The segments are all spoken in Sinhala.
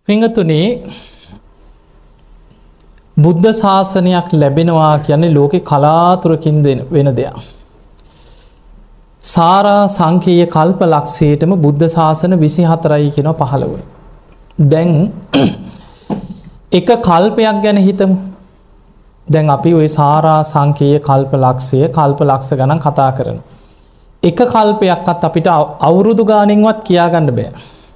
පිංගතුනේ බුද්ධ ශාසනයක් ලැබෙනවා කියන්නේ ලෝකෙ කලාතුරකින් වෙන දෙයක්. සාරා සංකේය කල්ප ලක්ෂයටම බුද්ධ ශාසන 24යි කියනවා 15. දැන් එක කල්පයක් ගැන හිතමු. දැන් අපි ওই සාරා සංකේය කල්ප ලක්ෂය කල්ප ලක්ෂ ගණන් කතා කරනවා. එක කල්පයක්වත් අපිට අවුරුදු ගානෙන්වත් කියාගන්න බෑ.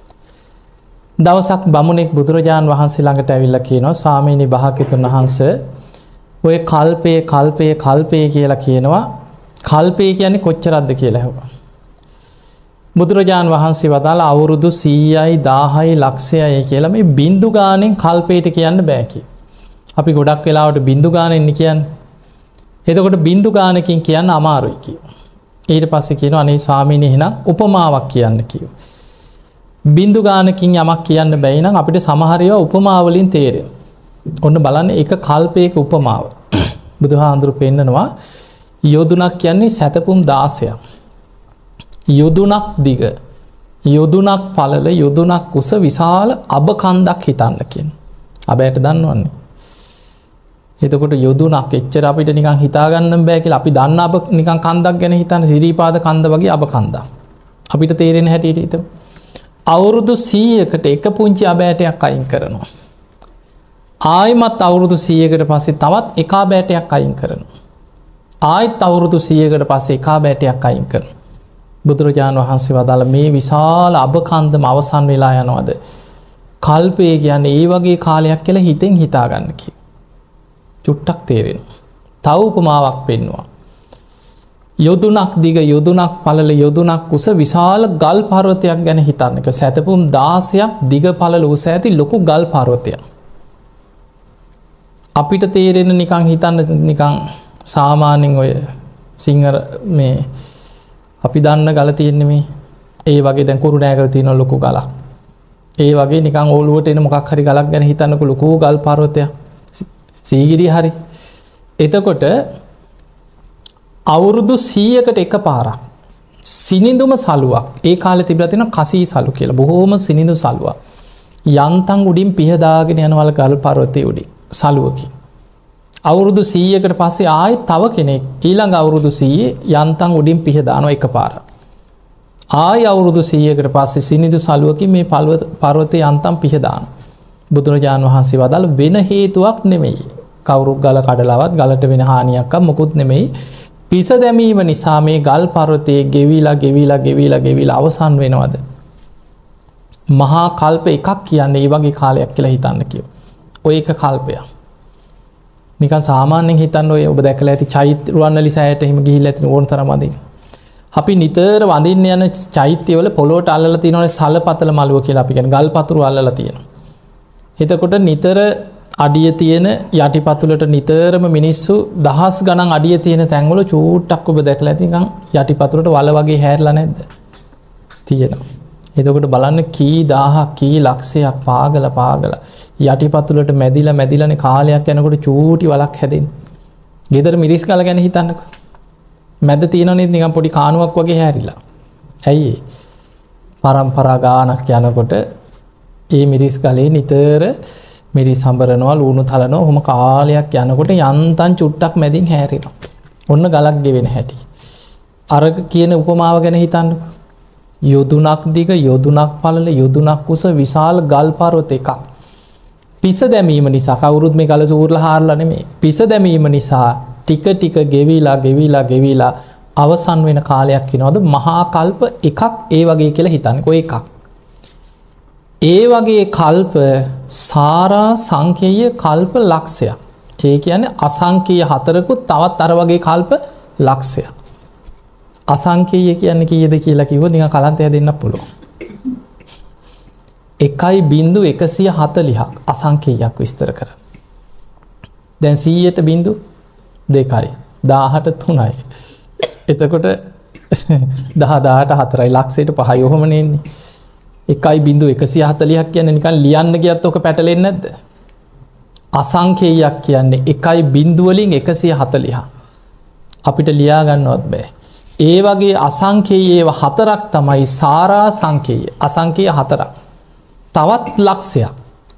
දවසක් බමුණෙක් බුදුරජාණන් වහන්සේ ළඟට ඇවිල්ලා කියනවා ස්වාමීනි භාග්‍යවතුන් වහන්සේ ඔය කල්පය කියලා කියනවා කල්පය කියන්නේ කොච්චරක්ද කියලා ඇහුවා. බුදුරජාණන් වහන්සේ වදාලා අවුරුදු 100යි 1000යි ලක්ෂයයි කියලා මේ බින්දු ගානෙන් කල්පයට කියන්න බෑ කිය. අපි ගොඩක් වෙලාවට බින්දු ගානෙන් කියන්නේ. එතකොට බින්දු ගානකින් කියන්න අමාරුයි කිව්වා. ඊට පස්සේ කියනවා අනේ ස්වාමීනි එහෙනම් උපමාවක් කියන්න කිව්වා. බින්දු ගානකින් යමක් කියන්න බැයි නම් අපිට සමහර ඒවා උපමා වලින් තේරෙනවා. ඔන්න බලන්න එක කල්පයක උපමාව. බුදුහාඳුරු පෙන්නනවා යොදුනක් කියන්නේ සැතපුම් 16ක්. යොදුනක් දිග, යොදුනක් පළල, යොදුනක් උස විශාල අබ කන්දක් හිතන්න කියන. අබයට දන්නවන්නේ. එතකොට යොදුනක් එච්චර අපිට නිකන් හිතා ගන්න බෑ කියලා අපි දන්න අබ නිකන් කන්දක් ගැන හිතන්න සිරිපාද කන්ද වගේ අබ කන්දක්. අපිට තේරෙන හැටියට හිතමු. අවුරුදු 100කට එක පුංචි අබෑටයක් අයින් කරනවා. ආයිමත් අවුරුදු 100කට පස්සේ තවත් එක අබෑටයක් අයින් කරනවා. ආයිත් අවුරුදු 100කට පස්සේ එක අබෑටයක් අයින් කරනවා. බුදුරජාණන් වහන්සේ වදාළ මේ විශාල අබ කන්දම අවසන් වෙලා යනවාද? කල්පය කියන්නේ ඒ වගේ කාලයක් කියලා හිතෙන් හිතා ගන්න කිව්වා. චුට්ටක් තේරෙනවා. තව උපමාවක් පෙන්වුවා. යොදුනක් දිග, යොදුනක් පළල, යොදුනක් උස විශාල ගල් පර්වතයක් ගැන හිතන්නක. සැතපුම් 16ක් දිග පළල උස ඇති ලොකු ගල් පර්වතයක්. අපිට තේරෙන නිකන් හිතන්න නිකන් සාමාන්‍යයෙන් ඔය සිංහර මේ අපි දන්න ගල තියෙන්නේ මේ ඒ වගේ දැන් කුරුණෑගල තියෙන ලොකු ගලක්. ඒ වගේ නිකන් ඕලුවට එන මොකක් හරි ගලක් ගැන හිතන්නකො ලොකු ගල් පර්වතයක්. සීගිරිය හරි. එතකොට අවුරුදු 100කට එක පාරක් සිනිඳුම සලුවක් ඒ කාලේ තිබිලා තියෙන කසී සලු කියලා බොහෝම සිනිඳු සලුවක් යන්තම් උඩින් පිහදාගෙන යනවල ගල් පර්වතයේ උඩින් සලුවකින් අවුරුදු 100කට පස්සේ ආයෙත් තව කෙනෙක් ඊළඟ අවුරුදු 100 යන්තම් උඩින් පිහදානවා එකපාරක් ආයෙ අවුරුදු 100කට පස්සේ සිනිඳු සලුවකින් මේ පර්වතයේ යන්තම් පිහදානවා බුදුරජාණන් වහන්සේ වදාළ වෙන හේතුවක් නෙමෙයි කවුරුත් ගල කඩලවත් ගලට වෙන හානියක් මොකුත් නෙමෙයි පිස දැමීම නිසා මේ ගල් පර්වතයේ ගෙවිලා අවසන් වෙනවද? මහා කල්ප එකක් කියන්නේ ඒ වගේ කාලයක් කියලා හිතන්න කියෝ. ඔය එක කල්පයක්. නිකන් සාමාන්‍යයෙන් හිතන්න ඔය ඔබ දැකලා ඇති චෛත්‍ය රුවන්වැලි සෑයට එහෙම ගිහිල්ලා ඇති ඕන තරම් වදින්න. අපි නිතර වඳින්න යන චෛත්‍යවල පොළොවට අල්ලලා තියෙනවනේ සලපතල මළුව කියලා අපි කියන්නේ ගල් පතුරු අල්ලලා තියෙනවා. එතකොට නිතර අඩිය තියෙන යටිපතුලට නිතරම මිනිස්සු දහස් ගණන් අඩිය තියෙන තැන්වල චූට්ටක් ඔබ දැකලා ඇති නිකන් යටිපතුලට වල වගේ හැරලා නැද්ද? තියෙනවා. එතකොට බලන්න කී දහහක් කී ලක්ෂයක් පාගල යටිපතුලට මැදිලානේ කාලයක් යනකොට චූටි වලක් හැදෙන්නේ. ගෙදර මිරිස් ගල ගැන හිතන්නකෝ. මැද තියෙනනේ නිකන් පොඩි කානුවක් වගේ හැරිලා. ඇයි ඒ? පරම්පරා ගානක් යනකොට ඒ මිරිස් ගලේ නිතර මිරිස් හඹරනවා ලුණු තලනවා ඔහොම කාලයක් යනකොට යන්තම් චුට්ටක් මැදින් හැරෙනවා. ඔන්න ගලක් ගෙවෙන හැටි. අර කියන උපමාව ගැන හිතන්නකෝ. යොදුනක් දිග යොදුනක් පළල යොදුනක් උස විශාල ගල් පර්වත එකක්. පිස දැමීම නිසා කවුරුත් මේ ගල සූර්ලා හාරලා නෙමෙයි. පිස දැමීම නිසා ටික ගෙවිලා අවසන් වෙන කාලයක් වෙනවද? මහා කල්ප එකක් ඒ වගේ කියලා හිතන්නකෝ එකක්. ඒ වගේ කල්ප සාරා සංකේය කල්ප ලක්ෂයක්. ඒ කියන්නේ අසංකේය හතරකුත් තවත් අර වගේ කල්ප ලක්ෂයක්. අසංකේය කියන්නේ කීයද කියලා කිව්වොත් නිකන් කලන්තය දෙන්න පුළුවන්. 1.140ක් අසංකේයයක් විස්තර කරා. දැන් 100ට බිංදු 2යි 1000ට 3යි. එතකොට 10ට 4යි ලක්ෂයට 5යි ඔහොමනේ එන්නේ. 1.140ක් කියන්නේ නිකන් ලියන්න ගියත් ඔක පැටලෙන්නේ නැද්ද? අසංකේයයක් කියන්නේ 1 වලින් 140ක්. අපිට ලියා ගන්නවත් බෑ. ඒ වගේ අසංකේයව හතරක් තමයි සාරා සංකේය. අසංකේය හතරක්. තවත් ලක්ෂයක්.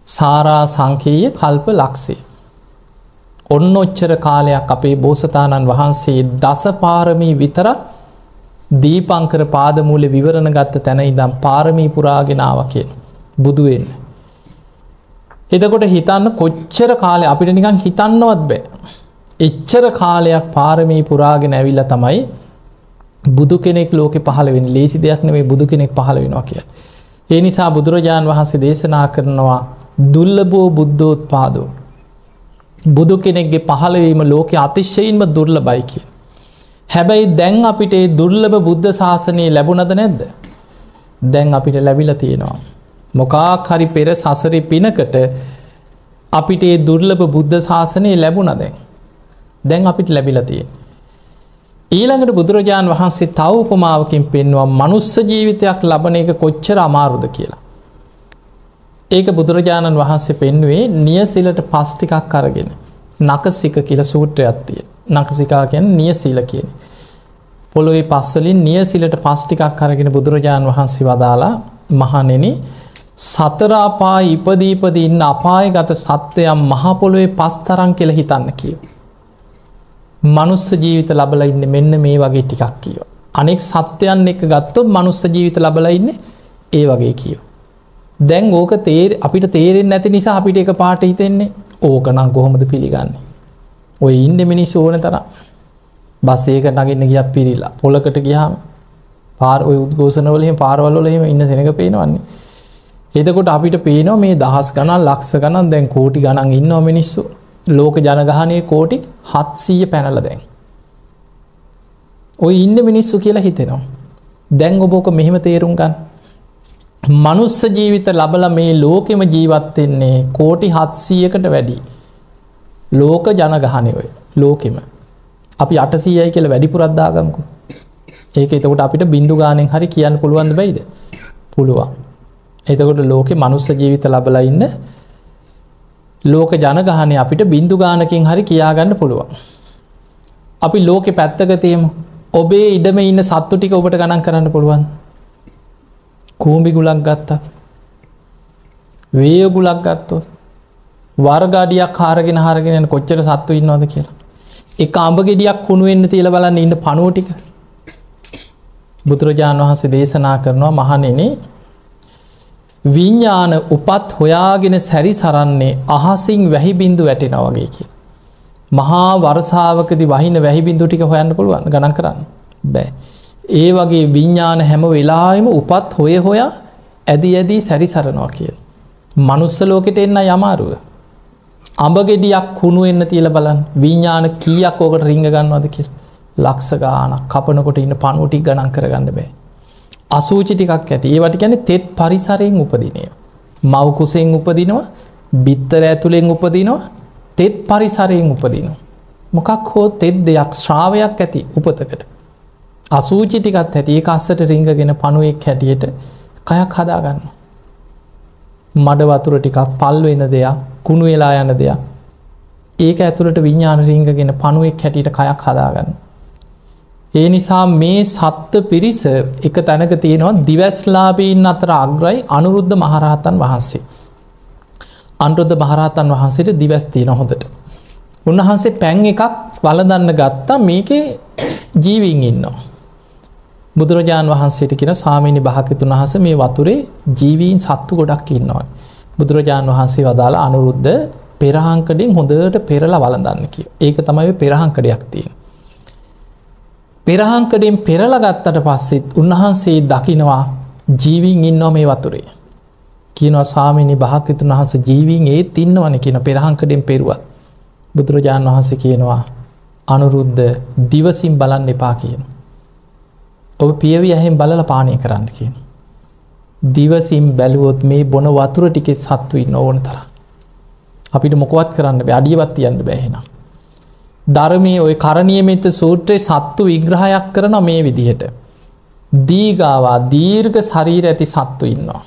සාරා සංකේය කල්ප ලක්ෂය. ඔන්න ඔච්චර කාලයක් අපේ බෝසතාණන් වහන්සේ දස පාරමී විතර දීපංකර පාදමූල විවරණ ගත්ත තැන ඉඳන් පාරමී පුරාගෙනාව කියන බුදු වෙන්න. එතකොට හිතන්න කොච්චර කාලය අපිට නිකන් හිතන්නවත් බෑ. එච්චර කාලයක් පාරමී පුරාගෙන ඇවිල්ලා තමයි බුදු කෙනෙක් ලෝකෙ පහළ වෙන්නේ. ලේසි දෙයක් නෙවෙයි බුදු කෙනෙක් පහළ වෙනවා කියන්නේ. ඒ නිසා බුදුරජාන් වහන්සේ දේශනා කරනවා දුර්ලභෝ බුද්ධෝත්පාදෝ. බුදු කෙනෙක්ගේ පහළවීම ලෝකෙ අතිශයින්ම දුර්ලභයි කියන. හැබැයි දැන් අපිට ඒ දුර්ලභ බුද්ධ ශාසනය ලැබුණද නැද්ද? දැන් අපිට ලැබිලා තියෙනවා. මොකක් හරි පෙර සසරේ පිනකට අපිට ඒ දුර්ලභ බුද්ධ ශාසනය ලැබුණා දැන්. දැන් අපිට ලැබිලා තියෙනවා. ඊළඟට බුදුරජාණන් වහන්සේ තව උපමාවකින් පෙන්වුවා මනුස්ස ජීවිතයක් ලබන එක කොච්චර අමාරුද කියලා. ඒක බුදුරජාණන් වහන්සේ පෙන්වුවේ නියසිලට පස් ටිකක් අරගෙන නකසික කියලා සූත්‍රයක් තියෙනවා. නකසිකා කියන්නේ නියසිල කියන්නේ. පොළොවේ පස් වලින් නියසිලට පස් ටිකක් අරගෙන බුදුරජාණන් වහන්සේ වදාලා මහණෙනි සතර අපාය ඉපදී ඉන්න අපායගත සත්වයන් මහ පොළොවේ පස් තරම් කියලා හිතන්න කියනවා. මනුස්ස ජීවිත ලබලා ඉන්නේ මෙන්න මේ වගේ ටිකක් කියනවා. අනෙක් සත්වයන් එක්ක ගත්තොත් මනුස්ස ජීවිත ලබලා ඉන්නේ ඒ වගේ කියනවා. දැන් ඕක අපිට තේරෙන්නේ නැති නිසා අපිට එක පාට හිතෙන්නේ ඕක නම් කොහොමද පිළිගන්නේ? ඔය ඉන්නේ මිනිස්සු ඕන තරම්. බස් එක නගින්න ගියක් පිරිලා. පොලකට ගියාම පාර ඔය උද්ඝෝෂණ වල එහෙම පාරවල් වල එහෙම ඉන්න සෙනඟ පේනවන්නේ. එතකොට අපිට පේනවා මේ දහස් ගණන් ලක්ෂ ගණන් දැන් කෝටි ගණන් ඉන්නවා මිනිස්සු. ලෝක ජනගහනයේ කෝටි 700 පැනලා දැන්. ඔය ඉන්න මිනිස්සු කියලා හිතෙනවා. දැන් ඔබ ඔක මෙහෙම තේරුම් ගන්න. මනුස්ස ජීවිත ලබලා මේ ලෝකෙම ජීවත් වෙන්නේ කෝටි 700කට වැඩි. ලෝක ජනගහනය ඔය ලෝකෙම. අපි 800යි කියලා වැඩිපුරක් දාගමුකෝ. ඒක එතකොට අපිට බින්දු ගානෙන් හරි කියන්න පුළුවන්ද බැයිද? පුළුවන්. එතකොට ලෝකේ මනුස්ස ජීවිත ලබලා ඉන්න ලෝක ජනගහනය අපිට බින්දු ගානකින් හරි කියාගන්න පුළුවන්. අපි ලෝකෙ පැත්තක තියමු. ඔබේ ඉඩම ඉන්න සත්තු ටික ඔබට ගණන් කරන්න පුළුවන්. කූඹි ගුලක් ගත්තත්, වේය ගුලක් ගත්තොත්, වර්ගාඩියක් හාරගෙන යන කොච්චර සත්තු ඉන්නවද කියලා. එක අඹ ගෙඩියක් කුණු වෙන්න තියලා බලන්න ඉන්න පණුව ටික. බුදුරජාණන් වහන්සේ දේශනා කරනවා මහණෙනි විඤ්ඤාණ උපත් හොයාගෙන සැරිසරන්නේ අහසින් වැහි බින්දු වැටෙනා වගේ කියලා. මහා වර්ෂාවකදී වහින වැහි බින්දු ටික හොයන්න පුළුවන් ගණන් කරන්න බෑ. ඒ වගේ විඤ්ඤාණ හැම වෙලාවෙම උපත් හොයා ඇදී සැරිසරනවා කියලා. මනුස්ස ලෝකෙට එන්නයි අමාරුව. අඹ ගෙඩියක් කුණු වෙන්න තියලා බලන්න විඤ්ඤාණ කීයක් ඕකට රිංග ගන්නවද කියලා. ලක්ෂ ගාණක් කපනකොට ඉන්න පණුව ටික ගණන් කරගන්න බෑ. අසූචි ටිකක් ඇති. ඒවට කියන්නේ තෙත් පරිසරයෙන් උපදිනවා. මව් කුසෙන් උපදිනවා, බිත්තර ඇතුලෙන් උපදිනවා, තෙත් පරිසරයෙන් උපදිනවා. මොකක් හෝ තෙත් දෙයක් ශ්‍රාවයක් ඇති උපතකට. අසූචි ටිකක් ඇති. ඒක අස්සට රිංගගෙන පණුවෙක් හැටියට කයක් හදා ගන්නවා. මඩ වතුර ටිකක් පල් වෙන දෙයක්, කුණු වෙලා යන දෙයක්. ඒක ඇතුළට විඤ්ඤාණ රිංගගෙන පණුවෙක් හැටියට කයක් හදා ගන්නවා. ඒ නිසා මේ සත්ත්ව පිරිස එක තැනක තියෙනවා දිවස්ලාභීන් අතර අග්‍රයි අනුරුද්ධ මහරහතන් වහන්සේ. අනුරුද්ධ මහරහතන් වහන්සේට දිවස් තියෙන හොඳට. උන්වහන්සේ පැන් එකක් වළඳන්න ගත්තා මේකේ ජීවීන් ඉන්නවා. බුදුරජාණන් වහන්සේට කියන ස්වාමීනි භාග්‍යතුන් වහන්සේ මේ වතුරේ ජීවීන් සත්තු ගොඩක් ඉන්නවා. බුදුරජාණන් වහන්සේ වදාලා අනුරුද්ධ පෙරහංකඩෙන් හොඳට පෙරලා වළඳන්න කියලා. ඒක තමයි පෙරහංකඩයක් තියෙන්නේ. පෙරහංකඩෙන් පෙරලා ගත්තට පස්සෙත් උන්වහන්සේ දකිනවා ජීවීන් ඉන්නවා මේ වතුරේ. කියනවා ස්වාමීනි භාග්‍යතුන් වහන්සේ ජීවීන් ඒත් ඉන්නවනේ කියන පෙරහංකඩෙන් පෙරුවත්. බුදුරජාණන් වහන්සේ කියනවා අනුරුද්ධ දිවසින් බලන්න එපා කියනවා. ඔබ පියවි ඇහෙන් බලලා පානය කරන්න කියනවා. දිවසින් බැලුවොත් මේ බොන වතුර ටිකේ සත්තු ඉන්න ඕන තරම්. අපිට මොකවත් කරන්න බෑ. අඩියවත් තියන්න බෑ එහෙනම්. ධර්මයේ ওই කරණීයමෙත්ත සූත්‍රයේ සත්තු විග්‍රහයක් කරන මේ විදිහට. දීගාවා දීර්ඝ ශරීර ඇති සත්තු ඉන්නවා.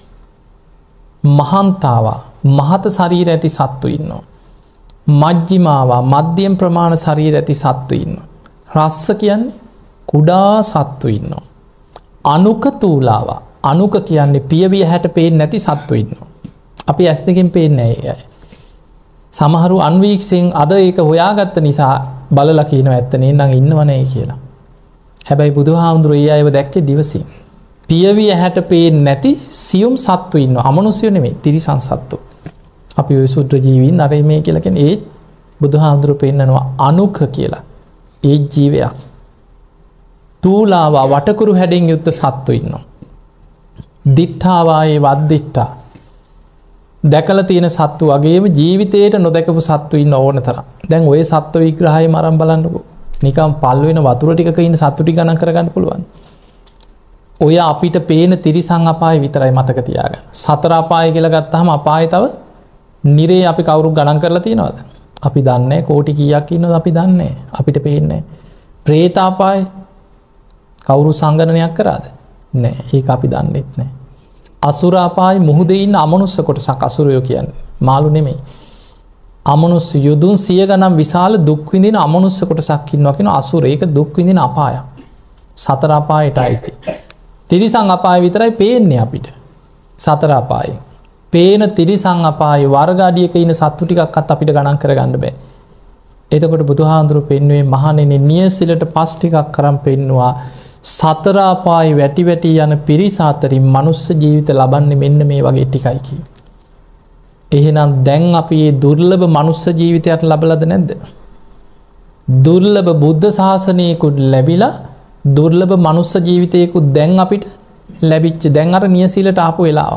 මහන්තාවා මහත ශරීර ඇති සත්තු ඉන්නවා. මජ්ජිමාවා මධ්‍යම ප්‍රමාණ ශරීර ඇති සත්තු ඉන්නවා. රස්ස කියන්නේ කුඩා සත්තු ඉන්නවා. අනුක තූලාවා අනුක කියන්නේ පියවිය හැට පේන්නේ නැති සත්තු ඉන්නවා. අපි ඇස් දෙකෙන් පේන්නේ නැහැ. සමහරු අන්වීක්ෂයෙන් අද ඒක හොයාගත්ත නිසා බලලා කියනවා ඇත්ත නේනම් ඉන්නව නැහැ කියලා. හැබැයි බුදුහාමුදුරුවෝ ඒ අයව දැක්කේ දිවසින්. පියවි ඇහැට පේන්නේ නැති සියුම් සත්තු ඉන්නවා. අමනුෂ්‍යෝ නෙමෙයි, තිරිසන් සත්තු. අපි ඔය සුත්‍ර ජීවීන් අර මේ කියලා කියන්නේ ඒ බුදුහාමුදුරුවෝ පෙන්නනවා අනුක කියලා. ඒ ජීවයක්. තූලාවා වටකුරු හැඩෙන් යුක්ත සත්තු ඉන්නවා. දිට්ඨාවායේ වද්දිට්ඨා. දැකලා තියෙන සත්තු වගේම ජීවිතේට නොදැකපු සත්තු ඉන්න ඕන තරම්. දැන් ওই සත්ත්ව විග්‍රහයම අරන් බලන්නකෝ. නිකම් පල් වෙන වතුර ටිකක ඉන්න සත්තු ටික ගණන් කරගන්න පුළුවන්. ඔය අපිට පේන තිරිසන් අපාය විතරයි මතක තියාගන්න. සතර අපාය කියලා ගත්තාම අපාය තව නිරේ අපි කවුරු ගණන් කරලා තියෙනවද? අපි දන්නේ නැහැ. කෝටි කීයක් ඉන්නවද අපි දන්නේ නැහැ. අපිට පේන්නේ නැහැ. പ്രേත අපාය කවුරු සංගණනයක් කරාද? නැහැ. ඒක අපි දන්නෙත් නැහැ. අසුර අපාය මුහුදේ ඉන්න අමනුස්ස කොටසක් අසුරයෝ කියන්නේ. මාළු නෙමෙයි. අමනුස්ස යොදුන් 100 ගණන් විශාල දුක් විඳින අමනුස්ස කොටසක් ඉන්නවා කියන අසුර. ඒක දුක් විඳින අපායක්. සතර අපායට අයිති. තිරිසන් අපාය විතරයි පේන්නේ අපිට. සතර අපායේ. පේන තිරිසන් අපායේ වර්ග අඩියක ඉන්න සත්තු ටිකක්වත් අපිට ගණන් කරගන්න බෑ. එතකොට බුදුහාඳුරු පෙන්වුවේ මහණෙනි නියසිලට පස් ටිකක් කරන් පෙන්නවා. සතර අපායේ වැටි වැටි යන පිරිස අතරින් මනුස්ස ජීවිත ලබන්නේ මෙන්න මේ වගේ ටිකයි කියේ. එහෙනම් දැන් අපි මේ දුර්ලභ මනුස්ස ජීවිතයක් ලබලාද නැද්ද? දුර්ලභ බුද්ධ ශාසනයකුත් ලැබිලා දුර්ලභ මනුස්ස ජීවිතයකුත් දැන් අපිට ලැබිච්ච. දැන් අර නියසිලට ආපු වෙලාව.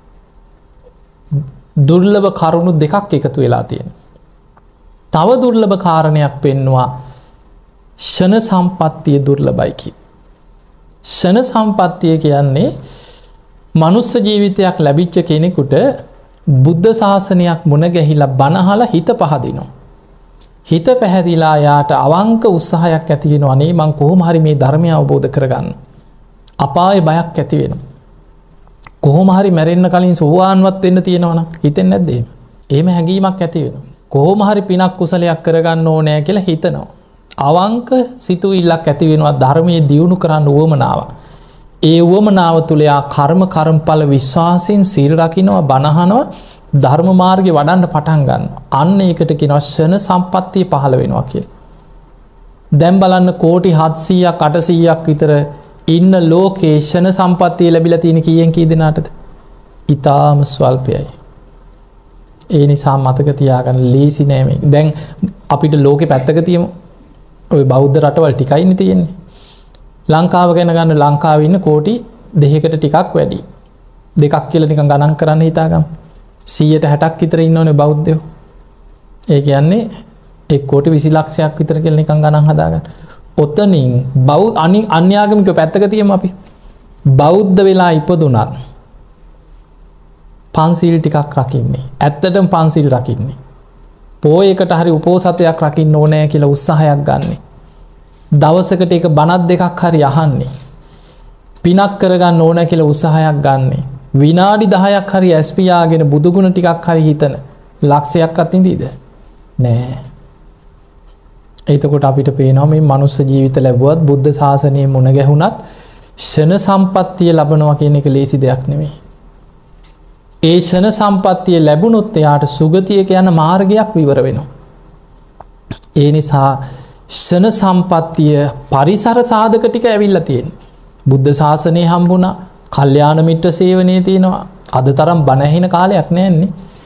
දුර්ලභ කරුණු දෙකක් එකතු වෙලා තියෙනවා. තව දුර්ලභ කාරණයක් පෙන්නවා ෂණ සම්පත්තිය දුර්ලභයි කිය. ෂණ සම්පත්තිය කියන්නේ මනුස්ස ජීවිතයක් ලැබිච්ච කෙනෙකුට බුද්ධ ශාසනයක් මුණ ගැහිලා බණහලා හිත පහදිනවා. හිත පැහැදිලා යාට අවංක උත්සාහයක් ඇති වෙනවා. අනේ මං කොහොම හරි මේ ධර්මය අවබෝධ කරගන්න. අපායේ බයක් ඇති වෙනවා. කොහොම හරි මැරෙන්න කලින් සෝවාන්වත් වෙන්න තියෙනවනම් හිතෙන්නේ නැද්ද එහෙම? එහෙම හැඟීමක් ඇති වෙනවා. කොහොම හරි පිනක් කුසලයක් කරගන්න ඕනෑ කියලා හිතනවා. අවංක සිතුවිල්ලක් ඇති වෙනවා ධර්මයේ දියුණු කරන්න උවමනාවක්. ඒ උවමනාව තුළ යා කර්මඵල විශ්වාසයෙන් සීල් රකින්නවා, බණ අහනවා, ධර්ම මාර්ගේ වඩන්න පටන් ගන්නවා. අන්න ඒකට කියනවා ෂණ සම්පත්තිය පහළ වෙනවා කියලා. දැන් බලන්න කෝටි 700ක් 800ක් විතර ඉන්න ලෝකේ ෂණ සම්පත්තිය ලැබිලා තියෙන කීයෙන් කී දෙනාටද? ඊටාම ස්වල්පයයි. ඒ නිසා මතක තියාගන්න ලීසි නෑ මේක. දැන් අපිට ලෝකේ පැත්තක තියමු. ඔය බෞද්ධ රටවල් ටිකයිනේ තියෙන්නේ. ලංකාව ගැන ගන්න ලංකාවේ ඉන්න කෝටි 2කට ටිකක් වැඩි. දෙකක් කියලා නිකන් ගණන් කරන්න හිතාගමු. 160ක් විතර ඉන්නවනේ බෞද්ධයෝ. ඒ කියන්නේ 1 කෝටි 20 ලක්ෂයක් විතර කියලා නිකන් ගණන් හදාගන්න. ඔතනින් අන්‍යාගමික පැත්තක තියමු අපි. බෞද්ධ වෙලා ඉපදුනත් පන්සිල් ටිකක් රකින්නේ. ඇත්තටම පන්සිල් රකින්නේ. පොයකට හරි උපෝසතයක් රකින්න ඕනෑ කියලා උත්සාහයක් ගන්නෙ. දවසකට එක බණක් දෙකක් හරි අහන්නේ. පිනක් කරගන්න ඕනෑ කියලා උත්සාහයක් ගන්නෙ. විනාඩි 10ක් හරි ඇස් පියාගෙන බුදුගුණ ටිකක් හරි හිතන ලක්ෂයක්වත් ඉඳීද? නෑ. එතකොට අපිට පේනවා මේ මනුස්ස ජීවිත ලැබුවත් බුද්ධ ශාසනයේ මුණ ගැහුණත් ෂණ සම්පත්තිය ලබනවා කියන එක ලේසි දෙයක් නෙමෙයි. ඒ ෂණ සම්පත්තිය ලැබුණොත් එයාට සුගතියක යන මාර්ගයක් විවර වෙනවා. ඒ නිසා ෂණ සම්පත්තිය පරිසර සාධක ටික ඇවිල්ලා තියෙනවා. බුද්ධ ශාසනය හම්බුණා, කල්යාණ මිත්‍ර සේවනයේ තියෙනවා. අද තරම් බණ ඇහෙන කාලයක් නෑනේ.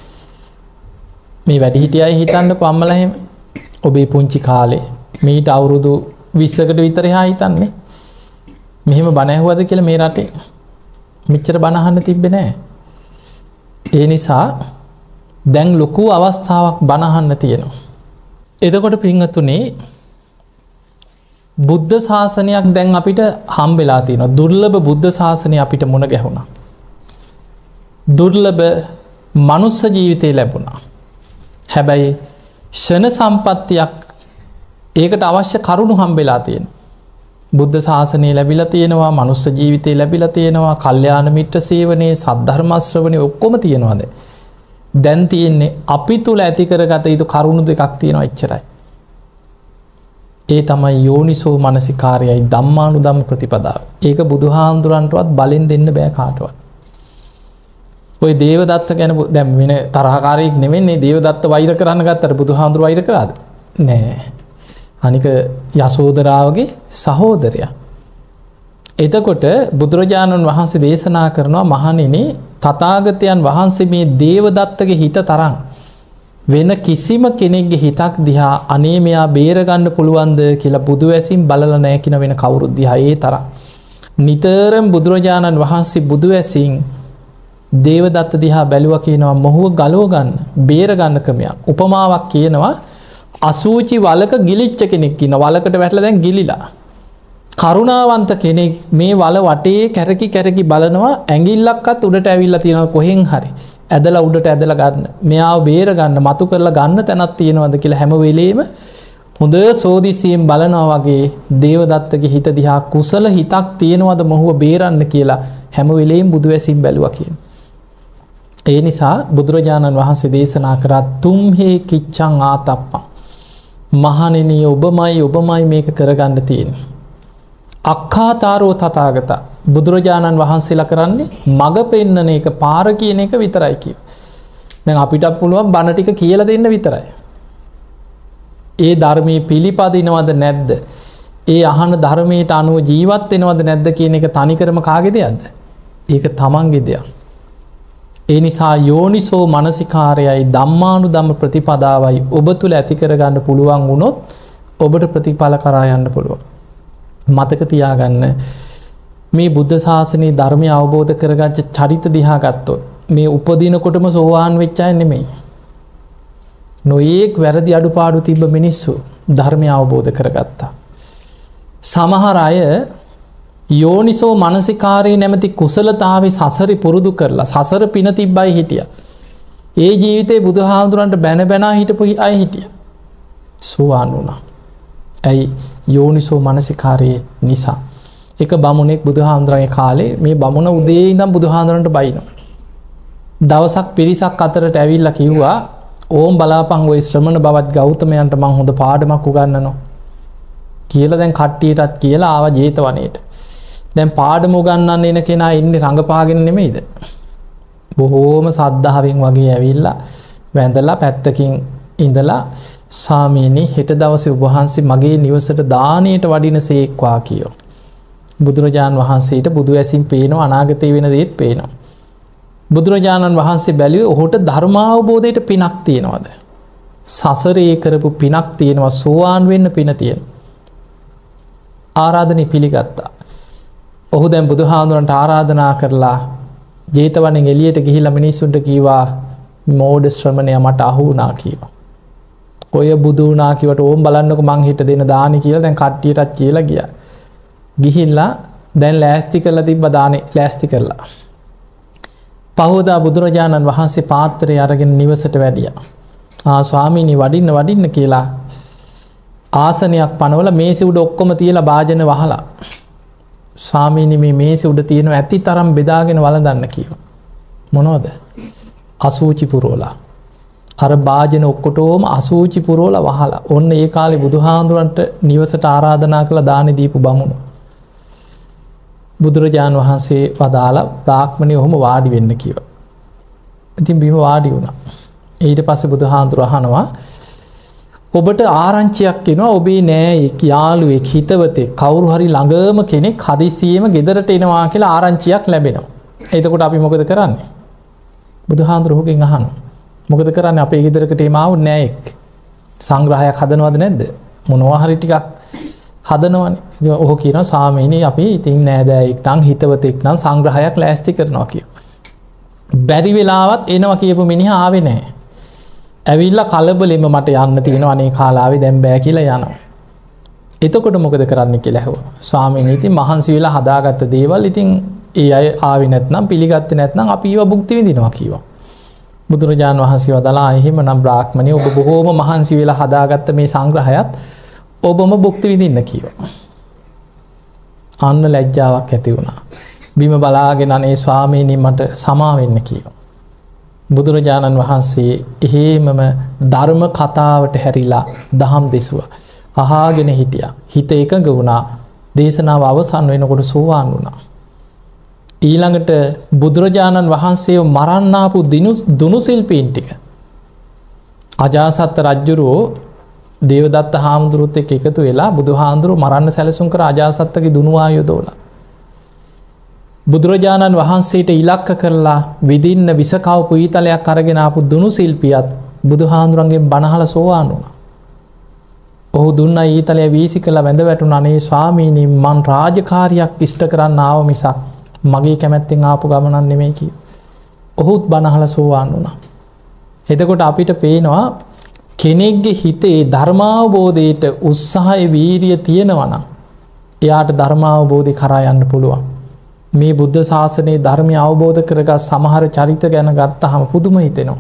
මේ වැඩිහිටියයි හිතන්නකෝ අම්මලා එහෙම. ඔබේ පුංචි කාලේ මීට අවුරුදු 20කට විතර එහා හිතන්නේ. මෙහෙම බණ ඇහුවද කියලා මේ රටේ මෙච්චර බණ අහන්න තිබ්බේ නෑ. ඒ නිසා දැන් ලොකු අවස්ථාවක් බණ අහන්න තියෙනවා. එතකොට පින්වතුනි බුද්ධ ශාසනයක් දැන් අපිට හම්බෙලා තියෙනවා. දුර්ලභ බුද්ධ ශාසනය අපිට මුණ ගැහුණා. දුර්ලභ මනුස්ස ජීවිතේ ලැබුණා. හැබැයි ෂණ සම්පත්තියක් ඒකට අවශ්‍ය කරුණු හම්බෙලා තියෙනවා. බුද්ධ ශාසනය ලැබිලා තියෙනවා, මනුස්ස ජීවිතේ ලැබිලා තියෙනවා, කල්යාණ මිත්‍ර සේවනයේ, සද්ධර්ම ශ්‍රවණේ ඔක්කොම තියෙනවාද? දැන් තියෙන්නේ අපි තුල ඇති කරගත යුතු කරුණු දෙකක් තියෙනවා එච්චරයි. ඒ තමයි යෝනිසෝ මනසිකාරයයි ධම්මානුධම්ම ප්‍රතිපදාව. ඒක බුදුහාමුදුරන්ටවත් බලෙන් දෙන්න බෑ කාටවත්. ඔය දේවදත්ත ගැන දැන් වෙන තරහකාරයෙක් නෙවෙන්නේ දේවදත්ත වෛර කරන්න ගත්තට බුදුහාමුදුර වෛර කරාද? නෑ. අනික යසෝදරාවගේ සහෝදරයා. එතකොට බුදුරජාණන් වහන්සේ දේශනා කරනවා මහණෙනි තථාගතයන් වහන්සේ මේ දේවදත්තගේ හිත තරම් වෙන කිසිම කෙනෙක්ගේ හිතක් දිහා අනේ මෙයා බේරගන්න පුළුවන්ද කියලා බුදු ඇසින් බලලා නැහැ කියන වෙන කවුරුත් දිහා ඒ තරම් නිතරම බුදුරජාණන් වහන්සේ බුදු ඇසින් දේවදත්ත දිහා බැලුවා කියනවා මොහුව ගලව ගන්න බේර ගන්න ක්‍රමයක්. උපමාවක් කියනවා අසූචි වලක ගිලිච්ච කෙනෙක් ඉන්න වලකට වැටලා දැන් ගිලිලා. කරුණාවන්ත කෙනෙක් මේ වල වටේ කැරකි කැරකි බලනවා ඇඟිල්ලක්වත් උඩට ඇවිල්ලා තියෙනවා කොහෙන් හරි. ඇදලා උඩට ඇදලා ගන්න. මෙයාව බේර ගන්න මතු කරලා ගන්න තැනක් තියෙනවද කියලා හැම වෙලේම හොඳ සෝදිසියෙන් බලනවා වගේ දේවදත්තගේ හිත දිහා කුසල හිතක් තියෙනවද මොහුව බේරන්න කියලා හැම වෙලේම බුදු ඇසින් බැලුවා කියනවා. ඒ නිසා බුදුරජාණන් වහන්සේ දේශනා කරා තුම්හි කිච්ඡං ආතප්පං මහණෙනි ඔබමයි මේක කරගන්න තියෙන්නේ. අක්ඛාතාරෝ තථාගත බුදුරජාණන් වහන්සේලා කරන්නේ මඟ පෙන්නන එක පාර කියන එක විතරයි කියව. දැන් අපිට පුළුවන් බණ ටික කියලා දෙන්න විතරයි. ඒ ධර්මයේ පිළිපදිනවද නැද්ද? ඒ අහන ධර්මයට අනුව ජීවත් වෙනවද නැද්ද කියන එක තනිකරම කාගේ දෙයක්ද? ඒක තමන්ගේ දෙයක්. ඒ නිසා යෝනිසෝ මනසිකාරයයි ධම්මානුධම්ම ප්‍රතිපදාවයි ඔබ තුල ඇති කරගන්න පුළුවන් වුණොත් ඔබට ප්‍රතිඵල කරා යන්න පුළුවන්. මතක තියාගන්න මේ බුද්ධ ශාසනයේ ධර්මය අවබෝධ කරගච්ච චරිත දිහා ගත්තොත් මේ උපදිනකොටම සෝවාන් වෙච්ච අය නෙමෙයි. නොයේක් වැරදි අඩුපාඩු තිබ්බ මිනිස්සු ධර්මය අවබෝධ කරගත්තා. සමහර අය යෝනිසෝ මනසිකාරයේ නැමැති කුසලතාවේ සසරි පුරුදු කරලා සසර පින තිබ්බයි හිටියා. ඒ ජීවිතේ බුදුහාමුදුරන්ට බැන බැනා හිටපු අය හිටියා. සෝවාන් වුණා. ඇයි? යෝනිසෝ මනසිකාරයේ නිසා. එක බමුණෙක් බුදුහාමුදුරන්ගේ කාලේ මේ බමුණ උදේ ඉඳන් බුදුහාමුදුරන්ට බයිනවා. දවසක් පිරිසක් අතරට ඇවිල්ලා කිව්වා ඕම් බලාපන් ඔය ශ්‍රමණ බවත් ගෞතමයන්ට මං හොඳ පාඩමක් උගන්වනවා කියලා දැන් කට්ටියටත් කියලා ආවා ජේතවනේට. දැන් පාඩම උගන්වන්න එන කෙනා ඉන්නේ රඟපාගෙන නෙමෙයිද? බොහෝම සද්ධාවෙන් වගේ ඇවිල්ලා වැඳලා පැත්තකින් ඉඳලා ස්වාමීනි හෙට දවසේ ඔබ වහන්සේ මගේ නිවසට දානයට වඩිනසේක්වා කියෝ. බුදුරජාණන් වහන්සේට බුදු ඇසින් පේනවා අනාගතේ වෙන දේත් පේනවා. බුදුරජාණන් වහන්සේ බැලුවේ ඔහුට ධර්මාවබෝධයට පිනක් තියෙනවද? සසරේ කරපු පිනක් තියෙනවා සෝවාන් වෙන්න පින තියෙනවා. ආරාධනෙ පිළිගත්තා. ඔහු දැන් බුදුහාමුදුරන්ට ආරාධනා කරලා ජේතවනෙන් එළියට ගිහිල්ලා මිනිස්සුන්ට කීවා මෝඩ ශ්‍රමණයා මට අහු වුණා කියලා. ඔය බුදු වුණා කිව්වට ඕම් බලන්නකො මං හිට දෙන දානි කියලා දැන් කට්ටියටත් කියලා ගියා. ගිහිල්ලා දැන් ලෑස්ති කරලා තිබ්බ දානේ ලෑස්ති කරලා. පහෝදා බුදුරජාණන් වහන්සේ පාත්‍රය අරගෙන නිවසට වැඩියා. ස්වාමීනි වඩින්න කියලා ආසනයක් පනවලා මේසෙ උඩ ඔක්කොම තියලා භාජන වහලා ස්වාමීනි මේ මේසෙ උඩ තියෙන ඇති තරම් බෙදාගෙන වළඳන්න කිව්වා. මොනවද? අසූචි පුරවලා. අර භාජන ඔක්කොටම අසූචි පුරවලා වහලා. ඔන්න ඒ කාලේ බුදුහාඳුරන්ට නිවසට ආරාධනා කළ දානෙ දීපු බමුණු. බුදුරජාණන් වහන්සේ වදාලා බ්‍රාහ්මණය ඔහොම වාඩි වෙන්න කිව්වා. ඉතින් බිම වාඩි වුණා. ඊට පස්සේ බුදුහාඳුර අහනවා ඔබට ආරංචියක් එනවා ඔබේ නෑයෙක් යාළුවෙක් හිතවතෙක් කවුරු හරි ළඟම කෙනෙක් හදිසියෙම ගෙදරට එනවා කියලා ආරංචියක් ලැබෙනවා. එතකොට අපි මොකද කරන්නේ? බුදුහාඳුර ඔහුගෙන් අහනවා. මොකද කරන්නේ අපේ ගෙදරකට එම ආවොත් නෑයෙක් සංග්‍රහයක් හදනවද නැද්ද? මොනවා හරි ටිකක් හදනවනේ. ඉතින් ඔහු කියනවා ස්වාමීනි අපි ඉතින් නෑදෑයෙක් නම් හිතවතෙක් නම් සංග්‍රහයක් ලෑස්ති කරනවා කියනවා. බැරි වෙලාවත් එනවා කියපු මිනිහා ආවේ නැහැ. ඇවිල්ලා කලබලෙම මට යන්න තියෙනවා අනේ කාලාවේ දැන් බෑ කියලා යනවා. එතකොට මොකද කරන්න කියලා ඇහුවා. ස්වාමීනි ඉතින් මහන්සි වෙලා හදාගත්ත දේවල් ඉතින් ඒ අය ආවේ නැත්නම් පිළිගත්තේ නැත්නම් අපි ඒව භුක්ති විඳිනවා කිව්වා. බුදුරජාණන් වහන්සේ වදාලා එහෙමනම් බ්‍රාහ්මණය ඔබ බොහෝම මහන්සි වෙලා හදාගත්ත මේ සංග්‍රහයත් ඔබම භුක්ති විඳින්න කිව්වා. අන්න ලැජ්ජාවක් ඇති වුණා. බිම බලාගෙන අනේ ස්වාමීනි මට සමා වෙන්න කිව්වා. බුදුරජාණන් වහන්සේ එහෙමම ධර්ම කතාවට හැරිලා දහම් දෙසුවා. අහාගෙන හිටියා. හිත එකඟ වුණා. දේශනාව අවසන් වෙනකොට සෝවාන් වුණා. ඊළඟට බුදුරජාණන් වහන්සේ මරන්නාපු දුනු ශිල්පීන් ටික අජාසත්ත රජ්ජුරුවෝ දේවදත්ත හාමුදුරුවොත් එක්ක එකතු වෙලා බුදුහාමුදුරුවෝ මරන්න සැලසුම් කර අජාසත්තගේ දුනුවා යොදවලා බුදුරජාණන් වහන්සේට ඉලක්ක කරලා විදින්න විසකවපු ඊතලයක් අරගෙන ආපු දුනු ශිල්පියත් බුදුහාමුදුරන්ගේ බණහල සෝවාන් වුණා. ඔහු දුන්න ඊතලය වීසි කළ වැඳ වැටුණ අනේ ස්වාමීනි මං රාජකාරියක් ඉෂ්ට කරන්න ආව මිසක් මගේ කැමැත්තෙන් ආපු ගමනක් නෙමෙයි කිව්වා. ඔහුත් බණහල සෝවාන් වුණා. එතකොට අපිට පේනවා කෙනෙක්ගේ හිතේ ධර්මාවබෝධයට උත්සාහය වීරිය තියෙනවා නම් එයාට ධර්මාවබෝධය කරා යන්න පුළුවන්. මේ බුද්ධ ශාසනයේ ධර්මය අවබෝධ කරගත් සමහර චරිත ගැන ගත්තහම පුදුම හිතෙනවා.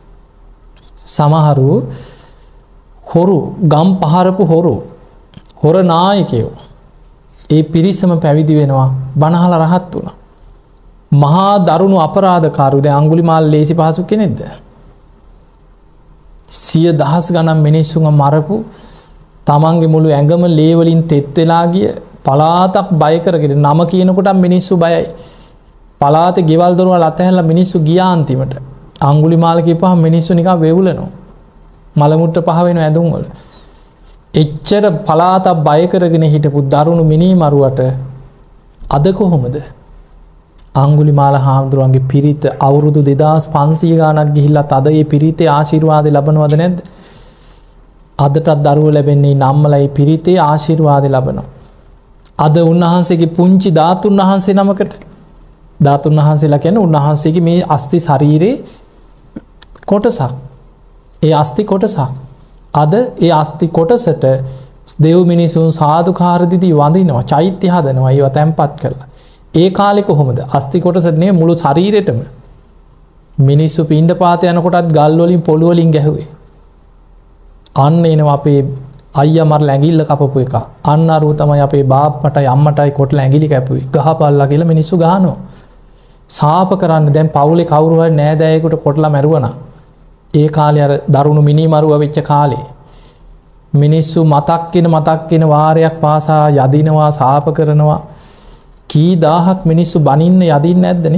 සමහරු හොරු ගම් පහරපු හොර නායකයෝ ඒ පිරිසම පැවිදි වෙනවා බණහල රහත් වුණා. මහා දරුණු අපරාධකාරයෝ දැන් අඟුලිමාල ලේසි පහසු කෙනෙක්ද? 100,000 ගණන් මිනිස්සුන්ව මරපු තමන්ගේ මුළු ඇඟම ලේ වලින් තෙත් වෙලා ගිය පලාතක් බය කරගෙන නම කියනකොට මිනිස්සු බයයි. පලාතේ ගෙවල් දොරවල් අතහැරලා මිනිස්සු ගියා අන්තිමට. අඟුලිමාල කියපුවාම මිනිස්සු නිකන් වෙවුලනවා. මල මුට්ට පහ වෙන ඇඳුම් වල. එච්චර පලාතක් බය කරගෙන හිටපු දරුණු මිනිමරුවට අද කොහොමද? අඟුලිමාල හාමුදුරුවන්ගේ පිරිත අවුරුදු 2500 ගාණක් ගිහිල්ලා අද ඒ පිරිතේ ආශිර්වාද ලැබනවද නැද්ද? අදටත් දරුවෝ ලැබෙන්නේ නම්මලා ඒ පිරිතේ ආශිර්වාද ලැබනවා. අද උන්වහන්සේගේ පුංචි ධාතුන් වහන්සේ නමකට ධාතුන් වහන්සේලා කියන්නේ උන්වහන්සේගේ මේ අස්ථි ශරීරේ කොටසක්. ඒ අස්ථි කොටසක්. අද ඒ අස්ථි කොටසට දෙව් මිනිසුන් සාදුකාර දීදී වඳිනවා, චෛත්‍ය හදනවා, ඒවා තැම්පත් කරලා. ඒ කාලේ කොහොමද? අස්ථි කොටස නේ මුළු ශරීරෙටම මිනිස්සු පිණ්ඩපාත යනකොටත් ගල් වලින් පොළු වලින් ගැහුවේ. අන්න එනවා අපේ අයියා මර ලැඟිල්ල කපපු එක. අන්න අරුව තමයි අපේ බාප්පටයි අම්මටයි කොටල ඇඟිලි කැපුවේ. ගහපල්ලා කියලා මිනිස්සු ගහනවා. සාප කරන්න දැන් පවුලේ කවුරු හරි නෑදෑයෙකුට කොටලා මැරුවනම් ඒ කාලේ අර දරුණු මිනිමරුවා වෙච්ච කාලේ මිනිස්සු මතක් වෙන වාරයක් පාසා යදිනවා, සාප කරනවා. කී දහහක් මිනිස්සු බනින්න යදින්නේ නැද්දනේ?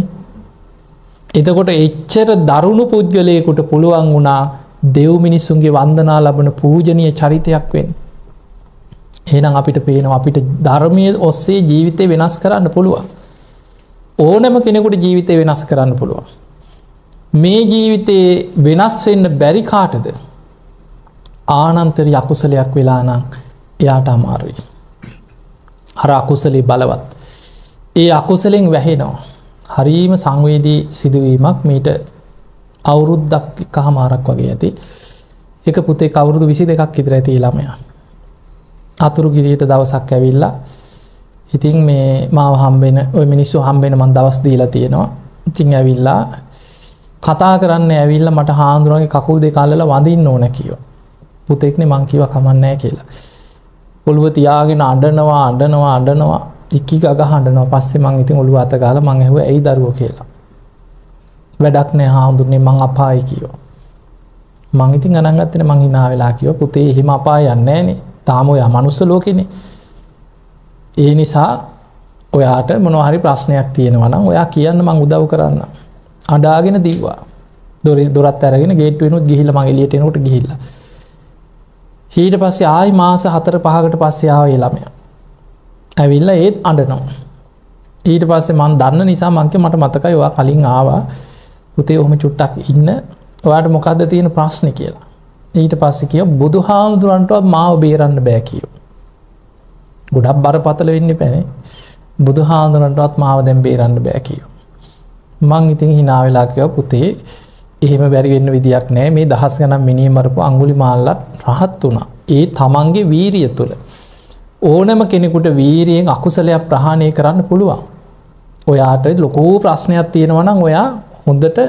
එතකොට එච්චර දරුණු පුද්ගලයෙකුට පුළුවන් වුණා දෙව් මිනිසුන්ගේ වන්දනා ලබන පූජනීය චරිතයක් වෙන්න. එහෙනම් අපිට පේනවා අපිට ධර්මයේ ඔස්සේ ජීවිතේ වෙනස් කරන්න පුළුවන්. ඕනෑම කෙනෙකුට ජීවිතේ වෙනස් කරන්න පුළුවන්. මේ ජීවිතේ වෙනස් වෙන්න බැරි කාටද? ආනන්තරී අකුසලයක් වෙලා නම් එයාට අමාරුයි. අර අකුසලේ බලවත්. ඒ අකුසලෙන් වැහෙනවා. හරීම සංවේදී සිදුවීමක් මීට අවුරුද්දක් එකහමාරක් වගේ ඇති. එක පුතේ අවුරුදු 22ක් විතර ඇති ළමයා. අතුරුගිරියට දවසක් ඇවිල්ලා ඉතින් මේ මාව හම්බෙන ওই මිනිස්සු හම්බෙන මම දවස් දීලා තියෙනවා. ඉතින් ඇවිල්ලා කතා කරන්න ඇවිල්ලා මට හාමුදුරන්ගේ කකුල් දෙක අල්ලලා වඳින්න ඕන කිව්වා. පුතෙක්නේ මං කිව්වා කමක් නැහැ කියලා. ඔළුව තියාගෙන අඬනවා. ඉක්කි ගග හඬනවා. පස්සේ මං ඉතින් ඔළුව අත ගහලා මං ඇහුවා ඇයි දරුවෝ කියලා. වැඩක් නෑ හාමුදුරනේ මං අපායි කිව්වා. මං ඉතින් ගණන් ගත්තේ මං hina වෙලා කිව්වා පුතේ එහෙම අපාය යන්නේ නෑනේ. තාම ඔයා මනුස්ස ලෝකෙනේ. ඒ නිසා ඔයාට මොනවා හරි ප්‍රශ්නයක් තියෙනවා නම් ඔයා කියන්න මං උදව් කරන්න. අඬාගෙන දිව්වා. දොරත් අරගෙන ගේට්ටුවෙනුත් ගිහිල්ලා මං එළියට එනකොට ගිහිල්ලා. ඊට පස්සේ ආයි මාස 4-5කට පස්සේ ආවේ ළමයා. ඇවිල්ලා ඒත් අඬනවා. ඊට පස්සේ මං දන්න නිසා මං කිව්වා මට මතකයි ඔයා කලින් ආවා. පුතේ ඔහොම චුට්ටක් ඉන්න. ඔයාට මොකද්ද තියෙන ප්‍රශ්නේ කියලා. ඊට පස්සේ කිව්වා බුදුහාමුදුරන්ටවත් මාව බේරන්න බෑ කිව්වා. ගොඩක් බරපතල වෙන්න එපානේ. බුදුහාමුදුරන්ටවත් මාව දැන් බේරන්න බෑ කිව්වා. මං ඉතින් hina වෙලා කිව්වා පුතේ එහෙම බැරි වෙන්න විදියක් නෑ. මේ දහස් ගණන් මිනිහ මරපු අඟුලිමාලත් රහත් වුණා. ඒ තමන්ගේ වීරිය තුළ ඕනෑම කෙනෙකුට වීරියෙන් අකුසලයක් ප්‍රහාණය කරන්න පුළුවන්. ඔයාට ලොකු ප්‍රශ්නයක් තියෙනවා නම් ඔයා හොඳට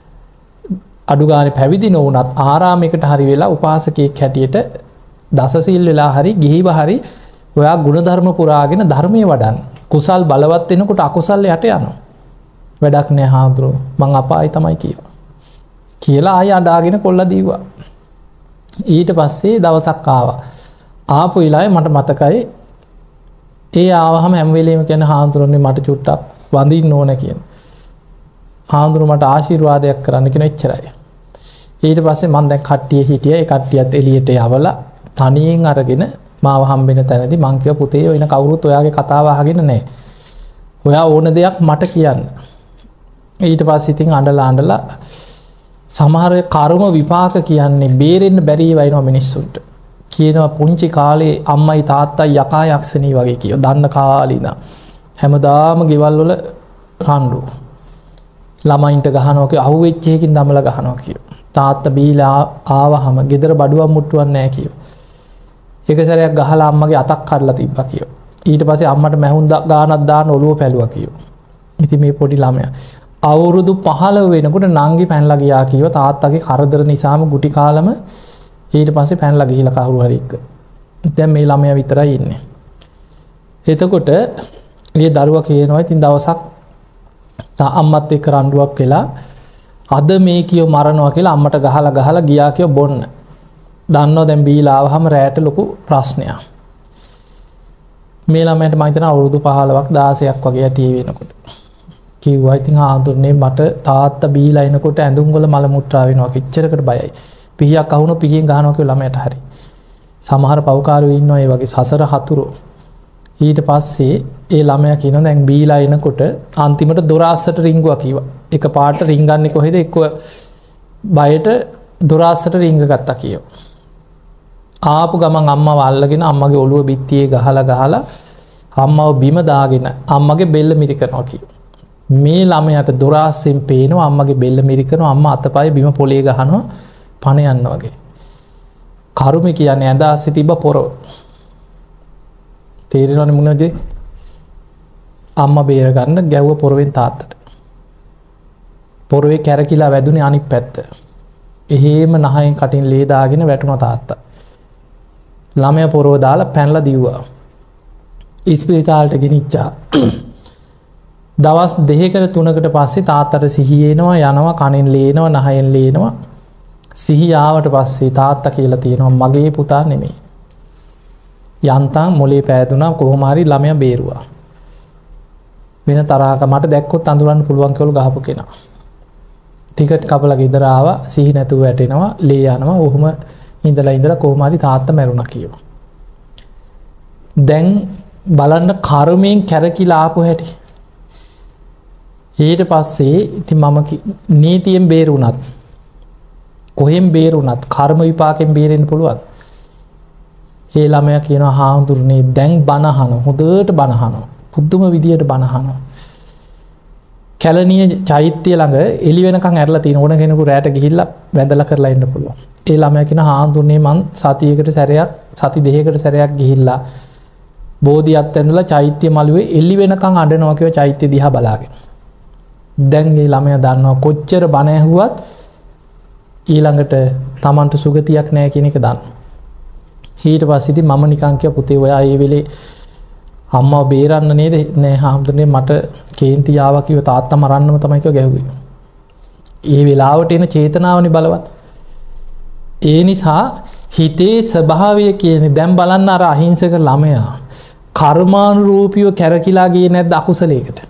අඩු ගානේ පැවිදි නොවුනත් ආරාමයකට හරි වෙලා උපාසකයෙක් හැටියට දසසීල් වෙලා හරි ගිහිව හරි ඔයා ගුණධර්ම පුරාගෙන ධර්මයේ වඩන්න. කුසල් බලවත් වෙනකොට අකුසල් යට යනවා. වැඩක් නෑ හාමුදුරුවෝ මං අපායි තමයි කියනවා. කියලා ආය අඬාගෙන කොල්ල දීවා. ඊට පස්සේ දවසක් ආවා. ආපු වෙලාවේ මට මතකයි ඒ ආවහම හැම වෙලේම කියන හාමුදුරනේ මට චුට්ටක් වඳින්න ඕන කියන. හාමුදුරු මට ආශිර්වාදයක් කරන්න කියන එච්චරයි. ඊට පස්සේ මම දැන් කට්ටිය හිටියා. ඒ කට්ටියත් එළියට යවලා තනියෙන් අරගෙන මාව හම්බෙන තැනදී මං කිව්වා පුතේ ඔයන කවුරුත් ඔයාගේ කතාව අහගෙන නැහැ. ඔයා ඕන දෙයක් මට කියන්න. ඊට පස්සේ ඉතින් අඬලා සමහර කර්ම විපාක කියන්නේ බේරෙන්න බැරි වයින්ව මිනිස්සුන්ට. කියනවා පුංචි කාලේ අම්මයි තාත්තයි යකා යක්ෂණී වගේ කියෝ. දන්න කාලේ ඉඳන් හැමදාම ගෙවල් වල රණ්ඩු. ළමයින්ට ගහනවා කිය අහුවෙච්ච එකකින් දමලා ගහනවා කියෝ. තාත්තා බීලා ආවහම ගෙදර බඩුවක් මුට්ටුවක් නැහැ කියෝ. එක සැරයක් ගහලා අම්මගේ අතක් කඩලා තිබ්බා කියෝ. ඊට පස්සේ අම්මට මැහුම් ගානක් දාන්න ඔළුව පැලුවා කියෝ. ඉතින් මේ පොඩි ළමයා අවුරුදු 15 වෙනකොට නංගි පැනලා ගියා කියව තාත්තගේ කරදර නිසාම ගුටි කාලම ඊට පස්සේ පැනලා ගිහිලා කවුරු හරි එක්ක. දැන් මේ ළමයා විතරයි ඉන්නේ. එතකොට මේ දරුවා කියනවා ඉතින් දවසක් අම්මත් එක්ක රණ්ඩුවක් වෙලා අද මේ කියෝ මරනවා කියලා අම්මට ගහලා ගියා කියෝ බොන්න. දන්නව දැන් බීලා ආවහම රැට ලොකු ප්‍රශ්නයක්. මේ ළමයට මම හිතන අවුරුදු 15ක් 16ක් වගේ ඇති වෙනකොට කිව්වා ඉතින් ආඳුරනේ මට තාත්තා බීලා එනකොට ඇඳුම් වල මල මුත්‍රා වෙනවා කිච්චරකට බයයි. පිහියක් අහුන පිහියෙන් ගහනවා කියලා ළමයට හරි. සමහර පව්කාරයෝ ඉන්නවා ඒ වගේ සසර හතුරෝ. ඊට පස්සේ ඒ ළමයා කියනවා දැන් බීලා එනකොට අන්තිමට දොර අස්සට රිංගුවා කිව්වා. එක පාට රිංගන්නේ කොහෙද එක්ක බයට දොර අස්සට රිංග ගත්තා කියෝ. ආපු ගමන් අම්මව අල්ලගෙන අම්මගේ ඔළුව බිත්තියේ ගහලා අම්මව බිම දාගෙන අම්මගේ බෙල්ල මිරිකනවා කියෝ. මේ ළමයාට දොර අස්සෙන් පේනවා අම්මගේ බෙල්ල මිරිකනවා අම්මා අතපය බිම පොලේ ගහනවා පණ යනවා වගේ. කරුමේ කියන්නේ ඇඳ අස්සේ තිබ්බ පොරව. තේරෙනවනේ මොනවද? අම්මා බේර ගන්න ගැව්ව පොරවෙන් තාත්තට. පොරවේ කැරකිලා වැදුනේ අනිත් පැත්ත. එහෙම නහයෙන් කටින් ලේ දාගෙන වැටුණා තාත්තා. ළමයා පොරව දාලා පැනලා දිව්වා. ඉස්පිරිතාලට ගෙනිච්චා. දවස් 2කට 3කට පස්සේ තාත්තට සිහිය එනවා යනවා කනෙන් ලේනවා නහයෙන් ලේනවා. සිහිය ආවට පස්සේ තාත්තා කියලා තියෙනවා මගේ පුතා නෙමෙයි. යන්තම් මොලේ පෑදුනා කොහොම හරි ළමයා බේරුවා. වෙන තරහක මට දැක්කොත් අඳුරන්න පුළුවන් කියලා ගහපු කෙනා. ටිකට් කපලා ගෙදර ආවා සිහි නැතුව වැටෙනවා ලේ යනවා ඔහොම ඉඳලා කොහොම හරි තාත්තා මැරුණා කියනවා. දැන් බලන්න කර්මයෙන් කැරකිලා ආපු හැටි. ඊට පස්සේ ඉතින් මම නීතියෙන් බේරුණත් කොහෙන් බේරුණත් කර්ම විපාකයෙන් බේරෙන්න පුළුවන්. ඒ ළමයා කියනවා හාමුදුරනේ දැන් බණ අහනවා හොඳට බණ අහනවා පුදුම විදියට බණ අහනවා. කැලණිය චෛත්‍ය ළඟ එළි වෙනකන් ඇරලා තියෙන ඕන කෙනෙකු රැට ගිහිල්ලා වැඳලා කරලා ඉන්න පුළුවන්. ඒ ළමයා කියන හාමුදුරනේ මං සතියකට සැරයක් සති දෙකකට සැරයක් ගිහිල්ලා බෝධියත් ඇඳලා චෛත්‍ය මළුවේ එළි වෙනකන් අඬනවා කියව චෛත්‍ය දිහා බලාගෙන. දැන් මේ ළමයා දන්නවා කොච්චර බණ ඇහුවත් ඊළඟට Tamanට සුගතියක් නැහැ කියන එක දන්න. ඊට පස්සේ ඉතින් මම නිකන් කිය පුතේ ඔයා ඒ වෙලේ අම්මව බේරන්න නේද නෑ හාමුදුරනේ මට කේන්ති ආවා කිව්ව තාත්තා මරන්නම තමයි කිව්ව ගැහුවේ. ඒ වෙලාවට එන චේතනාවනේ බලවත්. ඒ නිසා හිතේ ස්වභාවය කියන්නේ දැන් බලන්න අර අහිංසක ළමයා කර්මානුරූපීව කැරකිලා ගියේ නැද්ද අකුසලයකට?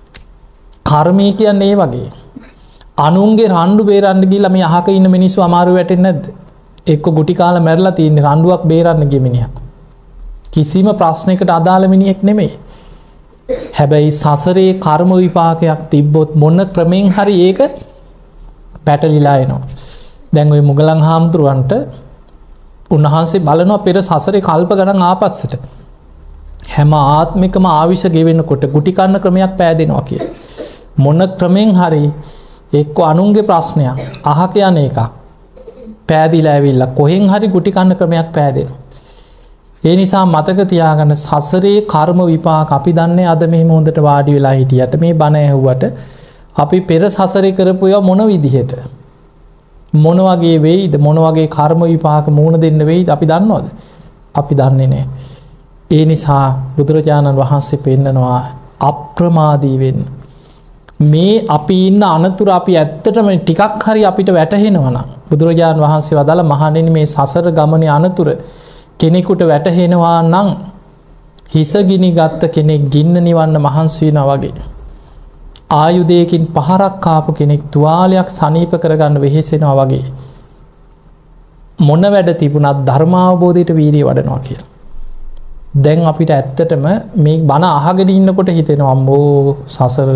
කර්මය කියන්නේ ඒ වගේ. අනුන්ගේ රණ්ඩු බේරන්න ගිහලා මේ අහක ඉන්න මිනිස්සු අමාරු වැටෙන්නේ නැද්ද? එක්ක ගුටි කාලා මැරලා තියෙන්නේ රණ්ඩුවක් බේරන්න ගිය මිනිහා. කිසිම ප්‍රශ්නයකට අදාළ මිනිහෙක් නෙමෙයි. හැබැයි සසරේ කර්ම විපාකයක් තිබ්බොත් මොන ක්‍රමෙන් හරි ඒක පැටලිලා එනවා. දැන් ওই මුගලන් හාමුදුරුවන්ට උන්වහන්සේ බලනවා පෙර සසරේ කල්ප ගණන් ආපස්සට. හැම ආත්මිකම ආවිෂ ගෙවෙනකොට ගුටි කන්න ක්‍රමයක් පෑදෙනවා කියලා. මොන ක්‍රමෙන් හරි එක්ක අනුන්ගේ ප්‍රශ්නයක් අහක යන එකක් පෑදිලා ඇවිල්ලා කොහෙන් හරි ගුටි කන්න ක්‍රමයක් පෑදෙනවා. ඒ නිසා මතක තියාගන්න සසරේ කර්ම විපාක අපි දන්නේ අද මෙහෙම හොඳට වාඩි වෙලා හිටියට මේ බණ ඇහුවට අපි පෙර සසරේ කරපු ඒවා මොන විදිහට මොන වගේ වෙයිද මොන වගේ කර්ම විපාක මූණ දෙන්න වෙයිද අපි දන්නවද? අපි දන්නේ නැහැ. ඒ නිසා බුදුරජාණන් වහන්සේ පෙන්නනවා අප්‍රමාදී වෙන්න. මේ අපි ඉන්න අනතුර අපි ඇත්තටම ටිකක් හරි අපිට වැටහෙනවා නම් බුදුරජාණන් වහන්සේ වදාළ මහණෙනි මේ සසර ගමනේ අනතුර කෙනෙකුට වැටහෙනවා නම් හිස ගිනි ගත්ත කෙනෙක් ගින්න නිවන්න මහන්සි වෙනවා වගේ. ආයුධයකින් පහරක් කාපු කෙනෙක් තුවාලයක් සනීප කරගන්න වෙහෙසෙනවා වගේ මොන වැඩ තිබුණත් ධර්මාවබෝධයට වීරිය වඩනවා කියලා. දැන් අපිට ඇත්තටම මේ බණ අහගෙන ඉන්නකොට හිතෙනවා අම්මෝ සසර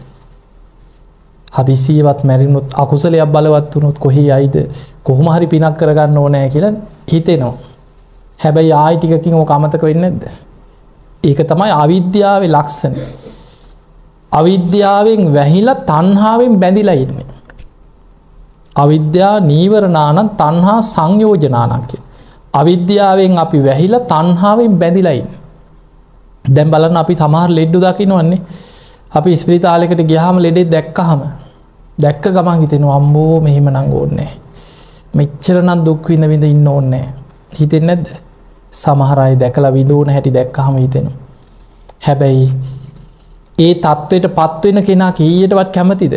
හදිසියවත් මැරිනොත් අකුසලයක් බලවත් වුණොත් කොහේ යයිද කොහොම හරි පිනක් කරගන්න ඕනෑ කියලා හිතෙනවා. හැබැයි ආයි ටිකකින් ඕක අමතක වෙන්නේ නැද්ද? ඒක තමයි අවිද්‍යාවේ ලක්ෂණ. අවිද්‍යාවෙන් වැහිලා තණ්හාවෙන් බැඳිලා ඉන්නේ. අවිද්‍යා නීවරණානම් තණ්හා සංයෝජනානම් කියන. අවිද්‍යාවෙන් අපි වැහිලා තණ්හාවෙන් බැඳිලා ඉන්නේ. දැන් බලන්න අපි සමහර ලෙඩ්ඩු දකින්නවන්නේ. අපි ස්පිරිතාලයකට ගියාම ලෙඩේ දැක්ක ගමන් හිතෙනවා අම්මෝ මෙහෙම නම් ඕනේ නැහැ. මෙච්චර නම් දුක් විඳ ඉන්න ඕනේ නැහැ. හිතෙන්නේ නැද්ද? සමහර අය දැකලා විඳෝන හැටි දැක්කහම හිතෙනවා. හැබැයි ඒ තත්ත්වයට පත් වෙන කෙනා කීයටවත් කැමතිද?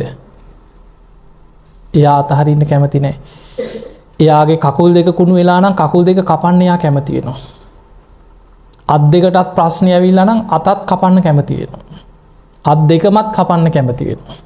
එයා අතහරින්න කැමති නැහැ. එයාගේ කකුල් දෙක කුණු වෙලා නම් කකුල් දෙක කපන්න එයා කැමති වෙනවා. අත් දෙකටත් ප්‍රශ්න ඇවිල්ලා නම් අතත් කපන්න කැමති වෙනවා. අත් දෙකමත් කපන්න කැමති වෙනවා.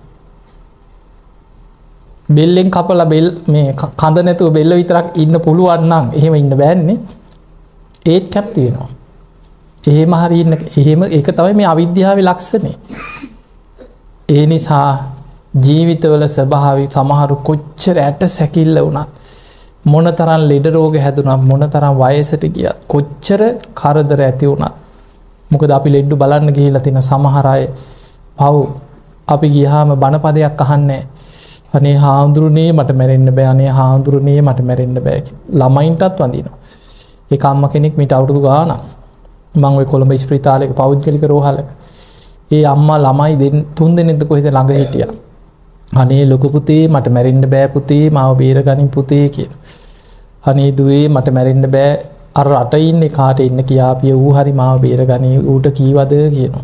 බෙල්ලෙන් කපලා මේ කඳ නැතුව බෙල්ල විතරක් ඉන්න පුළුවන් නම් එහෙම ඉන්න බෑන්නේ. ඒත් කැමති වෙනවා. එහෙම හරි ඉන්න එහෙම ඒක තමයි මේ අවිද්‍යාවේ ලක්ෂණය. ඒ නිසා ජීවිතවල ස්වභාවය සමහරු කොච්චර ඇට සැකිල්ල වුණත් මොනතරම් ලෙඩ රෝග හැදුනත් මොනතරම් වයසට ගියත් කොච්චර කරදර ඇති වුණත් මොකද අපි ලෙඩ්ඩු බලන්න ගිහිල්ලා තියෙන සමහර අය පව් අපි ගියාම බණපදයක් අහන්නේ අනේ හාමුදුරනේ මට මැරෙන්න බෑ අනේ හාමුදුරනේ මට මැරෙන්න බෑ ළමයින්ටත් වඳිනවා. ඒක අම්ම කෙනෙක් මීට අවුරුදු ගාණක් මම ওই කොළඹ ස්පිරිතාලයක පෞද්ගලික රෝහලක ඒ අම්මා ළමයි තුන් දෙනෙක්ද කොහෙද ළඟ හිටියා. අනේ ලොකු පුතේ මට මැරෙන්න බෑ පුතේ මාව බේරගනින් පුතේ කියන. අනේ දුවේ මට මැරෙන්න බෑ අර රට ඉන්නේ කාට ඉන්න කියාපිය ඌ හරි මාව බේරගනි ඌට කීවද කියනවා.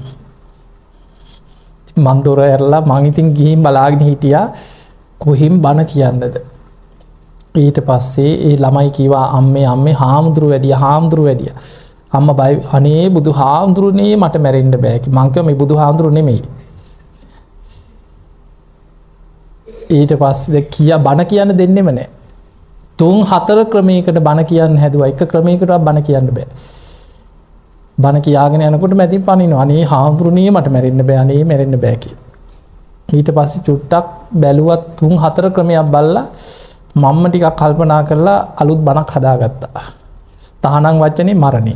මන් දොර ඇරලා මං ඉතින් ගිහින් බලාගෙන හිටියා කොහින් බණ කියන්නද. ඊට පස්සේ ඒ ළමයි කිව්වා අම්මේ හාමුදුරු වැඩිය අම්මා බයි අනේ බුදු හාමුදුරනේ මට මැරෙන්න බෑ කි. මං කිව්වා මේ බුදු හාමුදුරු නෙමෙයි. ඊට පස්සේ බණ කියන්න දෙන්නෙම නැහැ. 3-4 ක්‍රමයකට බණ කියන්න හැදුවා. එක ක්‍රමයකටවත් බණ කියන්න බෑ. බණ කියාගෙන යනකොට මැදින් පනිනවා. අනේ හාමුදුරනේ මට මැරෙන්න බෑ අනේ මැරෙන්න බෑ කියලා. ඊට පස්සේ චුට්ටක් බැලුවත් 3-4 ක්‍රමයක් බලලා මම්ම ටිකක් කල්පනා කරලා අලුත් බණක් හදාගත්තා. තහනම් වචනේ මරණය.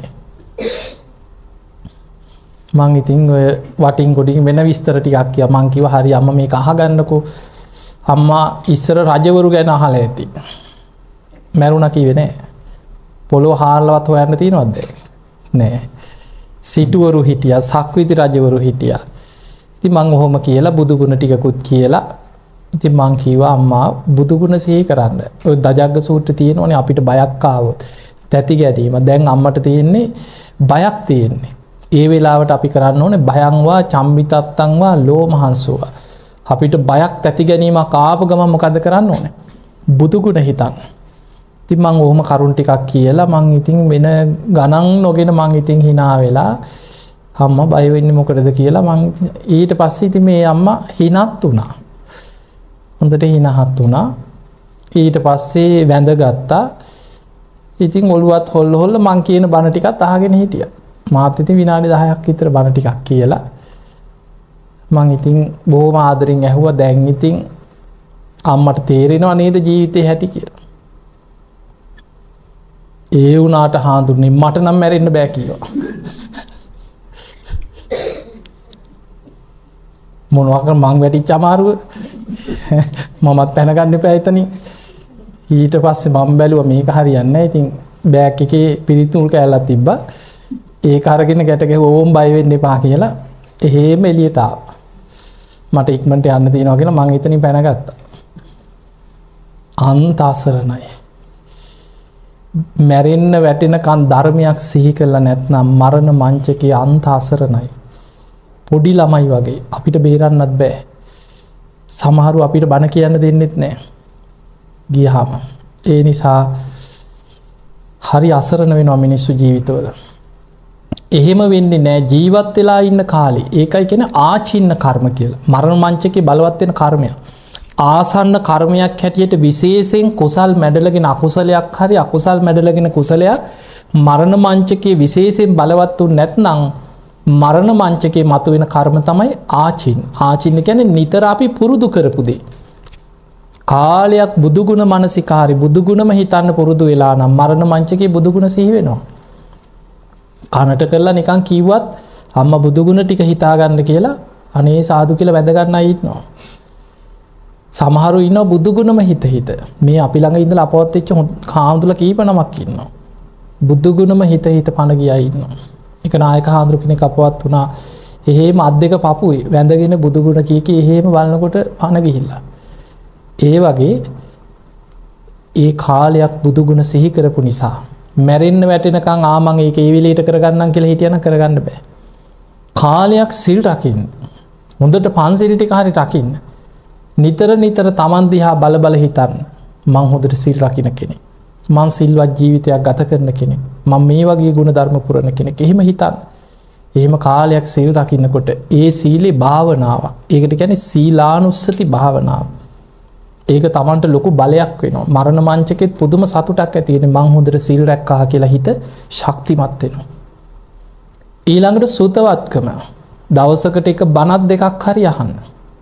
මං ඉතින් ඔය වටින් ගොඩින් වෙන විස්තර ටිකක් කිව්වා. මං කිව්වා හරි අම්මා මේක අහගන්නකෝ. අම්මා ඉස්සර රජවරු ගැන අහලා ඇති. මැරුණා කිව්වේ නෑ. පොළොව හාරලවත් හොයන්න තියනවද? නෑ. සිටුවරු හිටියා, සක්විති රජවරු හිටියා. ඉතින් මං ඔහොම කියලා බුදු ගුණ ටිකකුත් කියලා ඉතින් මං කිව්වා අම්මා බුදු ගුණ සිහි කරන්න. ඔය දජග්ග සූත්‍රය තියෙනෝනේ අපිට බයක් ආවොත් තැති ගැනීම. දැන් අම්මට තියෙන්නේ බයක් තියෙන්නේ. ඒ වෙලාවට අපි කරන්න ඕනේ භයංවා චම්මිතත්තංවා ලෝමහංසෝවා. අපිට බයක් තැති ගැනීමක් ආපු ගමන් මොකද කරන්න ඕනේ? බුදු ගුණ හිතන්න. ඉතින් මං ඔහොම කරුණ ටිකක් කියලා මං ඉතින් වෙන ගණන් නොගෙන මං ඉතින් hina වෙලා අම්මා බය වෙන්නේ මොකටද කියලා මං ඊට පස්සේ ඉතින් මේ අම්මා හිනත් වුණා. හොඳට හිනහත් වුණා. ඊට පස්සේ වැඳගත්තා. ඉතින් ඔළුවත් හොල්ල මං කියන බණ ටිකත් අහගෙන හිටියා. මාත් ඉතින් විනාඩි 10ක් විතර බණ ටිකක් කියලා මං ඉතින් බොහොම ආදරෙන් ඇහුවා. දැන් ඉතින් අම්මට තේරෙනව නේද ජීවිතේ හැටි කියලා. ඒ වුණාට හාඳුන්නේ මට නම් මැරෙන්න බෑ කිව්වා. මොනවා කර මං වැටිච්ච අමාරුව මමත් පැනගන්න එපා එතනින්. ඊට පස්සේ මම බැලුවා මේක හරියන්නේ නැහැ. ඉතින් බෑග් එකේ පිරිතුල් කෑල්ලක් තිබ්බා. ඒක අරගෙන ගැට ගැහුවා ඕම් බය වෙන්න එපා කියලා. එහෙම එළියට ආවා. මට ඉක්මනට යන්න තියෙනවා කියලා මං එතනින් පැනගත්තා. අන්ත අසරණයි. මැරෙන්න වැටෙනකන් ධර්මයක් සිහි කරලා නැත්නම් මරණ මංචකයේ අන්ත අසරණයි. පොඩි ළමයි වගේ අපිට බේරන්නත් බෑ. සමහරු අපිට බණ කියන්න දෙන්නෙත් නෑ. ගියහම ඒ නිසා හරි අසරණ වෙනවා මිනිස්සු ජීවිතවල. එහෙම වෙන්නේ නෑ ජීවත් වෙලා ඉන්න කාලේ. ඒකයි කියන ආචින්න කර්ම කියලා. මරණ මංචකේ බලවත් වෙන කර්මයක්. ආසන්න කර්මයක් හැටියට විශේෂයෙන් කුසල් මැඩලගෙන අකුසලයක් හරි අකුසල් මැඩලගෙන කුසලයක් මරණ මංචකේ විශේෂයෙන් බලවත් වුනේ නැත්නම් මරණ මංචකේ මතුවෙන කර්ම තමයි ආචින්. ආචින්න කියන්නේ නිතර අපි පුරුදු කරපු දේ. කාලයක් බුදුගුණ මනසිකාරි බුදුගුණම හිතන්න පුරුදු වෙලා නම් මරණ මංචකේ බුදුගුණ සිහි වෙනවා. කනට කරලා නිකන් කිව්වත් අම්මා බුදුගුණ ටික හිතාගන්න කියලා අනේ සාදු කියලා වැඳ ගන්න අය ඉන්නවා. සමහරු ඉන්නවා බුදුගුණම හිත මේ අපි ළඟ ඉඳලා අපවත් වෙච්ච හාමුදුරුවෝ කීප නමක් ඉන්නවා. බුදුගුණම හිත පණ ගියා ඉන්නවා. එක නායක හාමුදුරුවෝ කෙනෙක් අපවත් වුණා. එහෙම අත් දෙක පපුවේ වැඳගෙන බුදුගුණ කී එහෙම බලනකොට පණ ගිහිල්ලා. ඒ වගේ ඒ කාලයක් බුදුගුණ සිහි කරපු නිසා මැරෙන්න වැටෙනකන් මං ඒක ඒ වෙලේට කරගන්නම් කියලා හිටියනම් කරගන්න බෑ. කාලයක් සිල් රකින්න. හොඳට පන්සිල් ටික හරි රකින්න. නිතර තමන් දිහා බල හිතන්න. මං හොඳට සිල් රකින්න කෙනෙක්. මං සිල්වත් ජීවිතයක් ගත කරන කෙනෙක්. මං මේ වගේ ගුණ ධර්ම පුරන කෙනෙක්. එහෙම හිතන්න. එහෙම කාලයක් සිල් රකින්නකොට ඒ සීලේ භාවනාවක්. ඒකට කියන්නේ සීලානුස්සති භාවනාව. ඒක තමන්ට ලොකු බලයක් වෙනවා. මරණ මංචකෙත් පුදුම සතුටක් ඇති වෙන්නේ මං හොඳට සිල් රැක්කා කියලා හිත ශක්තිමත් වෙනවා. ඊළඟට සුතවත්කම. දවසකට එක බණක් දෙකක් හරි අහන්න.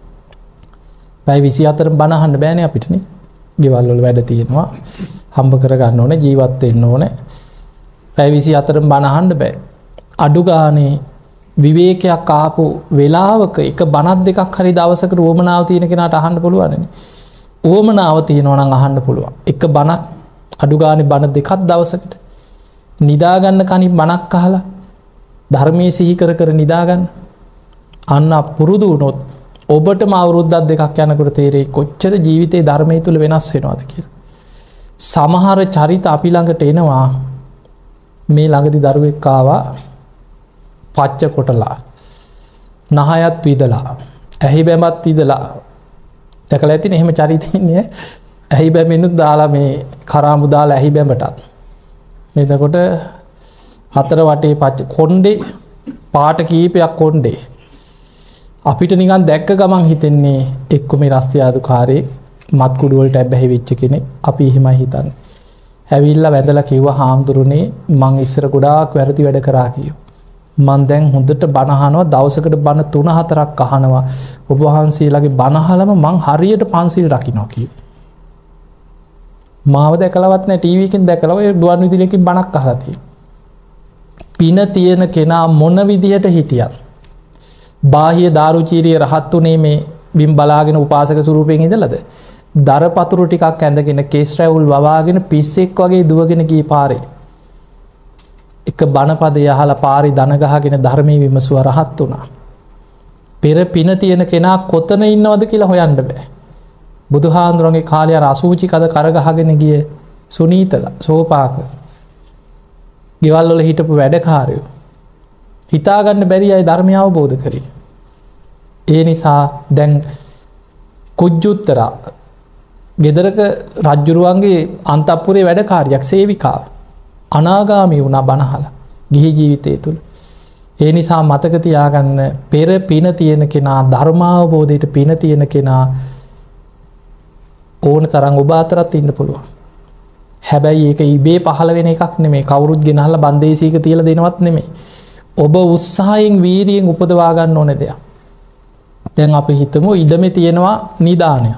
පැය 24න් බණ අහන්න බෑනේ අපිටනේ. ගෙවල් වල වැඩ තියෙනවා. හම්බ කරගන්න ඕනේ, ජීවත් වෙන්න ඕනේ. පැය 24න් බණ අහන්න බෑ. අඩු ගානේ විවේකයක් ආපු වෙලාවක එක බණක් දෙකක් හරි දවසකට වමනාව තියෙන කෙනාට අහන්න පුළුවන්නේ. ඕමනාව තියෙනවා නම් අහන්න පුළුවන්. එක බණක් අඩු ගානේ බණ දෙකක් දවසකට නිදාගන්න කණි බණක් අහලා ධර්මයේ සිහි කර නිදාගන්න. අන්න පුරුදු වුණොත් ඔබටම අවුරුද්දක් දෙකක් යනකොට තේරෙයි කොච්චර ජීවිතේ ධර්මයේ තුල වෙනස් වෙනවද කියලා. සමහර චරිත අපි ළඟට එනවා. මේ ළඟදි දරුවෙක් ආවා පච්ච කොටලා නහයත් විදලා ඇහි බැමත් විදලා දැකලා ඇතිනේ එහෙම චරිත ඉන්නේ. ඇහි බැමිනුත් දාලා මේ කරාඹු දාලා ඇහි බැමටත්. එතකොට හතර වටේ පච්ච කොණ්ඩේ පාට කීපයක් කොණ්ඩේ. අපිට නිකන් දැක්ක ගමන් හිතෙන්නේ එක්ක මේ රස්තියාදුකාරේ මත් කුඩු වලට ඇබ්බැහි වෙච්ච කෙනෙක්. අපි එහෙමයි හිතන්නේ. ඇවිල්ලා වැඳලා කිව්වා හාමුදුරනේ මං ඉස්සර ගොඩාක් වැරදි වැඩ කරා කිව්වා. මං දැන් හොඳට බණ අහනවා දවසකට බණ 3-4ක් අහනවා. ඔබ වහන්සේලාගේ බණ අහලම මං හරියට පන්සිල් රකින්නවා කිව්වා. මාව දැකලවත් නැහැ ටීවී එකෙන් දැකලා ඔය දුවන් විදුලියකින් බණක් අහලා තියෙනවා. පින තියෙන කෙනා මොන විදියට හිටියත් බාහිය දාරුචීරිය රහත් උනේ මේ බිම් බලාගෙන උපාසක ස්වරූපයෙන් ඉඳලාද? දරපතුරු ටිකක් ඇඳගෙන කේස් රැවුල් වවාගෙන පිස්සෙක් වගේ දුවගෙන ගිය පාරේ. එක බණපදය අහලා පාරේ දන ගහගෙන ධර්මයේ විමසුව රහත් වුණා. පෙර පින තියෙන කෙනා කොතන ඉන්නවද කියලා හොයන්න බෑ. බුදුහාඳුරන්ගේ කාලේ අර අසූචි කද කරගහගෙන ගිය සුනීතලා සෝපාක. ගෙවල් වල හිටපු වැඩකාරයෝ හිතාගන්න බැරි අය ධර්මය අවබෝධ කරේ. ඒ නිසා දැන් කුජ්ජුත්තර ගෙදරක රජ්ජුරුවන්ගේ අන්තපුරේ වැඩකාරියක් සේවිකාව අනාගාමී වුණා බණහලා ගිහි ජීවිතය තුළ. ඒ නිසා මතක තියාගන්න පෙර පින තියෙන කෙනා ධර්මාවබෝධයට පින තියෙන කෙනා ඕන තරම් ඔබ අතරත් ඉන්න පුළුවන්. හැබැයි ඒක ඉබේ පහළ වෙන එකක් නෙමෙයි. කවුරුත් ගෙනහලා බන්දේසීක තියලා දෙනවත් නෙමෙයි. ඔබ උත්සාහයෙන් වීරියෙන් උපදවා ගන්න ඕන දෙයක්. දැන් අපි හිතමු ඉඩමේ තියෙනවා නිදානය.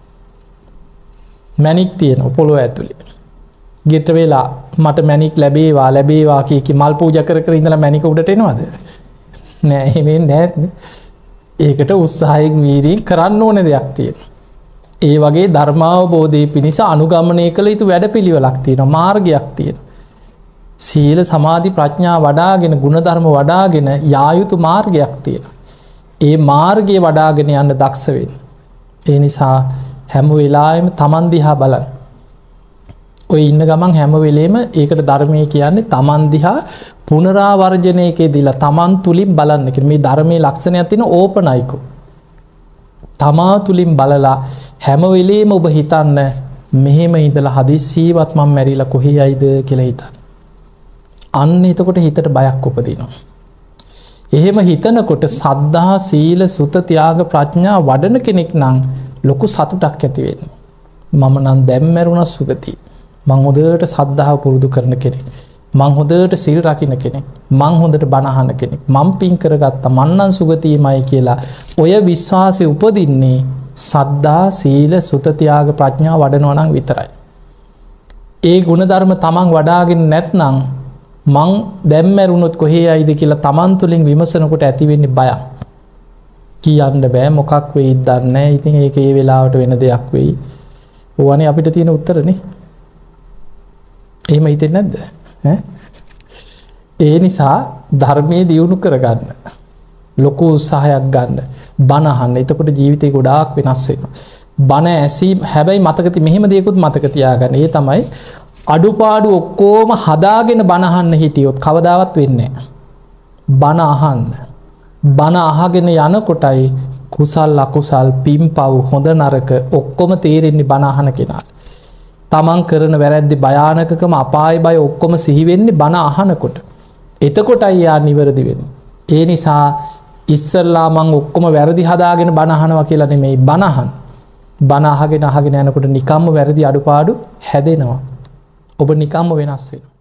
මැණික් තියෙනවා පොළොව ඇතුලේ. ගෙට වෙලා මට මැණික් ලැබේවා කී මල් පූජා කර ඉඳලා මැණික උඩට එනවද? නෑ එහෙම නෑ. ඒකට උත්සාහයෙන් වීරියෙන් කරන්න ඕන දෙයක් තියෙනවා. ඒ වගේ ධර්මාවබෝධයේ පිණිස අනුගමනය කළ යුතු වැඩපිළිවෙලක් තියෙනවා. මාර්ගයක් තියෙනවා. සීල සමාධි ප්‍රඥා වඩාගෙන ගුණධර්ම වඩාගෙන යා යුතු මාර්ගයක් තියෙනවා. ඒ මාර්ගය වඩාගෙන යන්න දක්ෂ වෙන්න. ඒ නිසා හැම වෙලාවෙම Taman දිහා බලන්න. ඔය ඉන්න ගමන් හැම වෙලේම ඒකට ධර්මයේ කියන්නේ Taman දිහා පුනරාවර්ජනයකදීලා Taman තුලින් බලන්න කියන මේ ධර්මයේ ලක්ෂණයක් තියෙන ඕපනයිකෝ. තමා තුලින් බලලා හැම වෙලේම ඔබ හිතන්න මෙහෙම ඉඳලා හදිස්සියවත් මම මැරිලා කොහේ යයිද කියලා හිතන්න. අන්න එතකොට හිතට බයක් උපදිනවා. එහෙම හිතනකොට සද්ධා සීල සුත ත්‍යාග ප්‍රඥා වඩන කෙනෙක් නම් ලොකු සතුටක් ඇති වෙන්නේ. මම නම් දැන් මැරුණා සුගතියි. මං හොඳට සද්ධාව පුරුදු කරන කෙනෙක්. මං හොඳට සිල් රකින්න කෙනෙක්. මං හොඳට බණ අහන කෙනෙක්. මං පින් කරගත්තා. මං නම් සුගතියමයි කියලා ඔය විශ්වාසය උපදින්නේ සද්ධා සීල සුත ත්‍යාග ප්‍රඥා වඩනවා නම් විතරයි. ඒ ගුණධර්ම තමන් වඩාගෙන නැත්නම් මං දැන් මැරුණොත් කොහේ යයිද කියලා තමන් තුළින් විමසනකොට ඇති වෙන්නේ බයක්. කියන්න බෑ මොකක් වෙයිද දන්නේ නැහැ. ඉතින් ඒක ඒ වෙලාවට වෙන දෙයක් වෙයි. ඕවනේ අපිට තියෙන උත්තරනේ. එහෙම හිතෙන්නේ නැද්ද? ඒ නිසා ධර්මයේ දියුණු කරගන්න. ලොකු උත්සාහයක් ගන්න. බණ අහන්න. එතකොට ජීවිතේ ගොඩාක් වෙනස් වෙනවා. බණ ඇසීම හැබැයි මතක මෙහෙම දෙයක්වත් මතක තියාගන්න. ඒ තමයි අඩුපාඩු ඔක්කොම හදාගෙන බණ අහන්න හිටියොත් කවදාවත් වෙන්නේ නැහැ. බණ අහන්න. බණ අහගෙන යනකොටයි කුසල් අකුසල් පින්පව් හොඳ නරක ඔක්කොම තේරෙන්නේ බණ අහන කෙනාට. තමන් කරන වැරැද්දි භයානකකම අපාය බය ඔක්කොම සිහි වෙන්නේ බණ අහනකොට. එතකොටයි යා නිවැරදි වෙන්නේ. ඒ නිසා ඉස්සල්ලා මං ඔක්කොම වැරදි හදාගෙන බණ අහනවා කියලා නෙමෙයි බණ අහන්න. බණ අහගෙන යනකොට නිකම්ම වැරදි අඩුපාඩු හැදෙනවා. ඔබ නිකම්ම වෙනස් වෙනවා.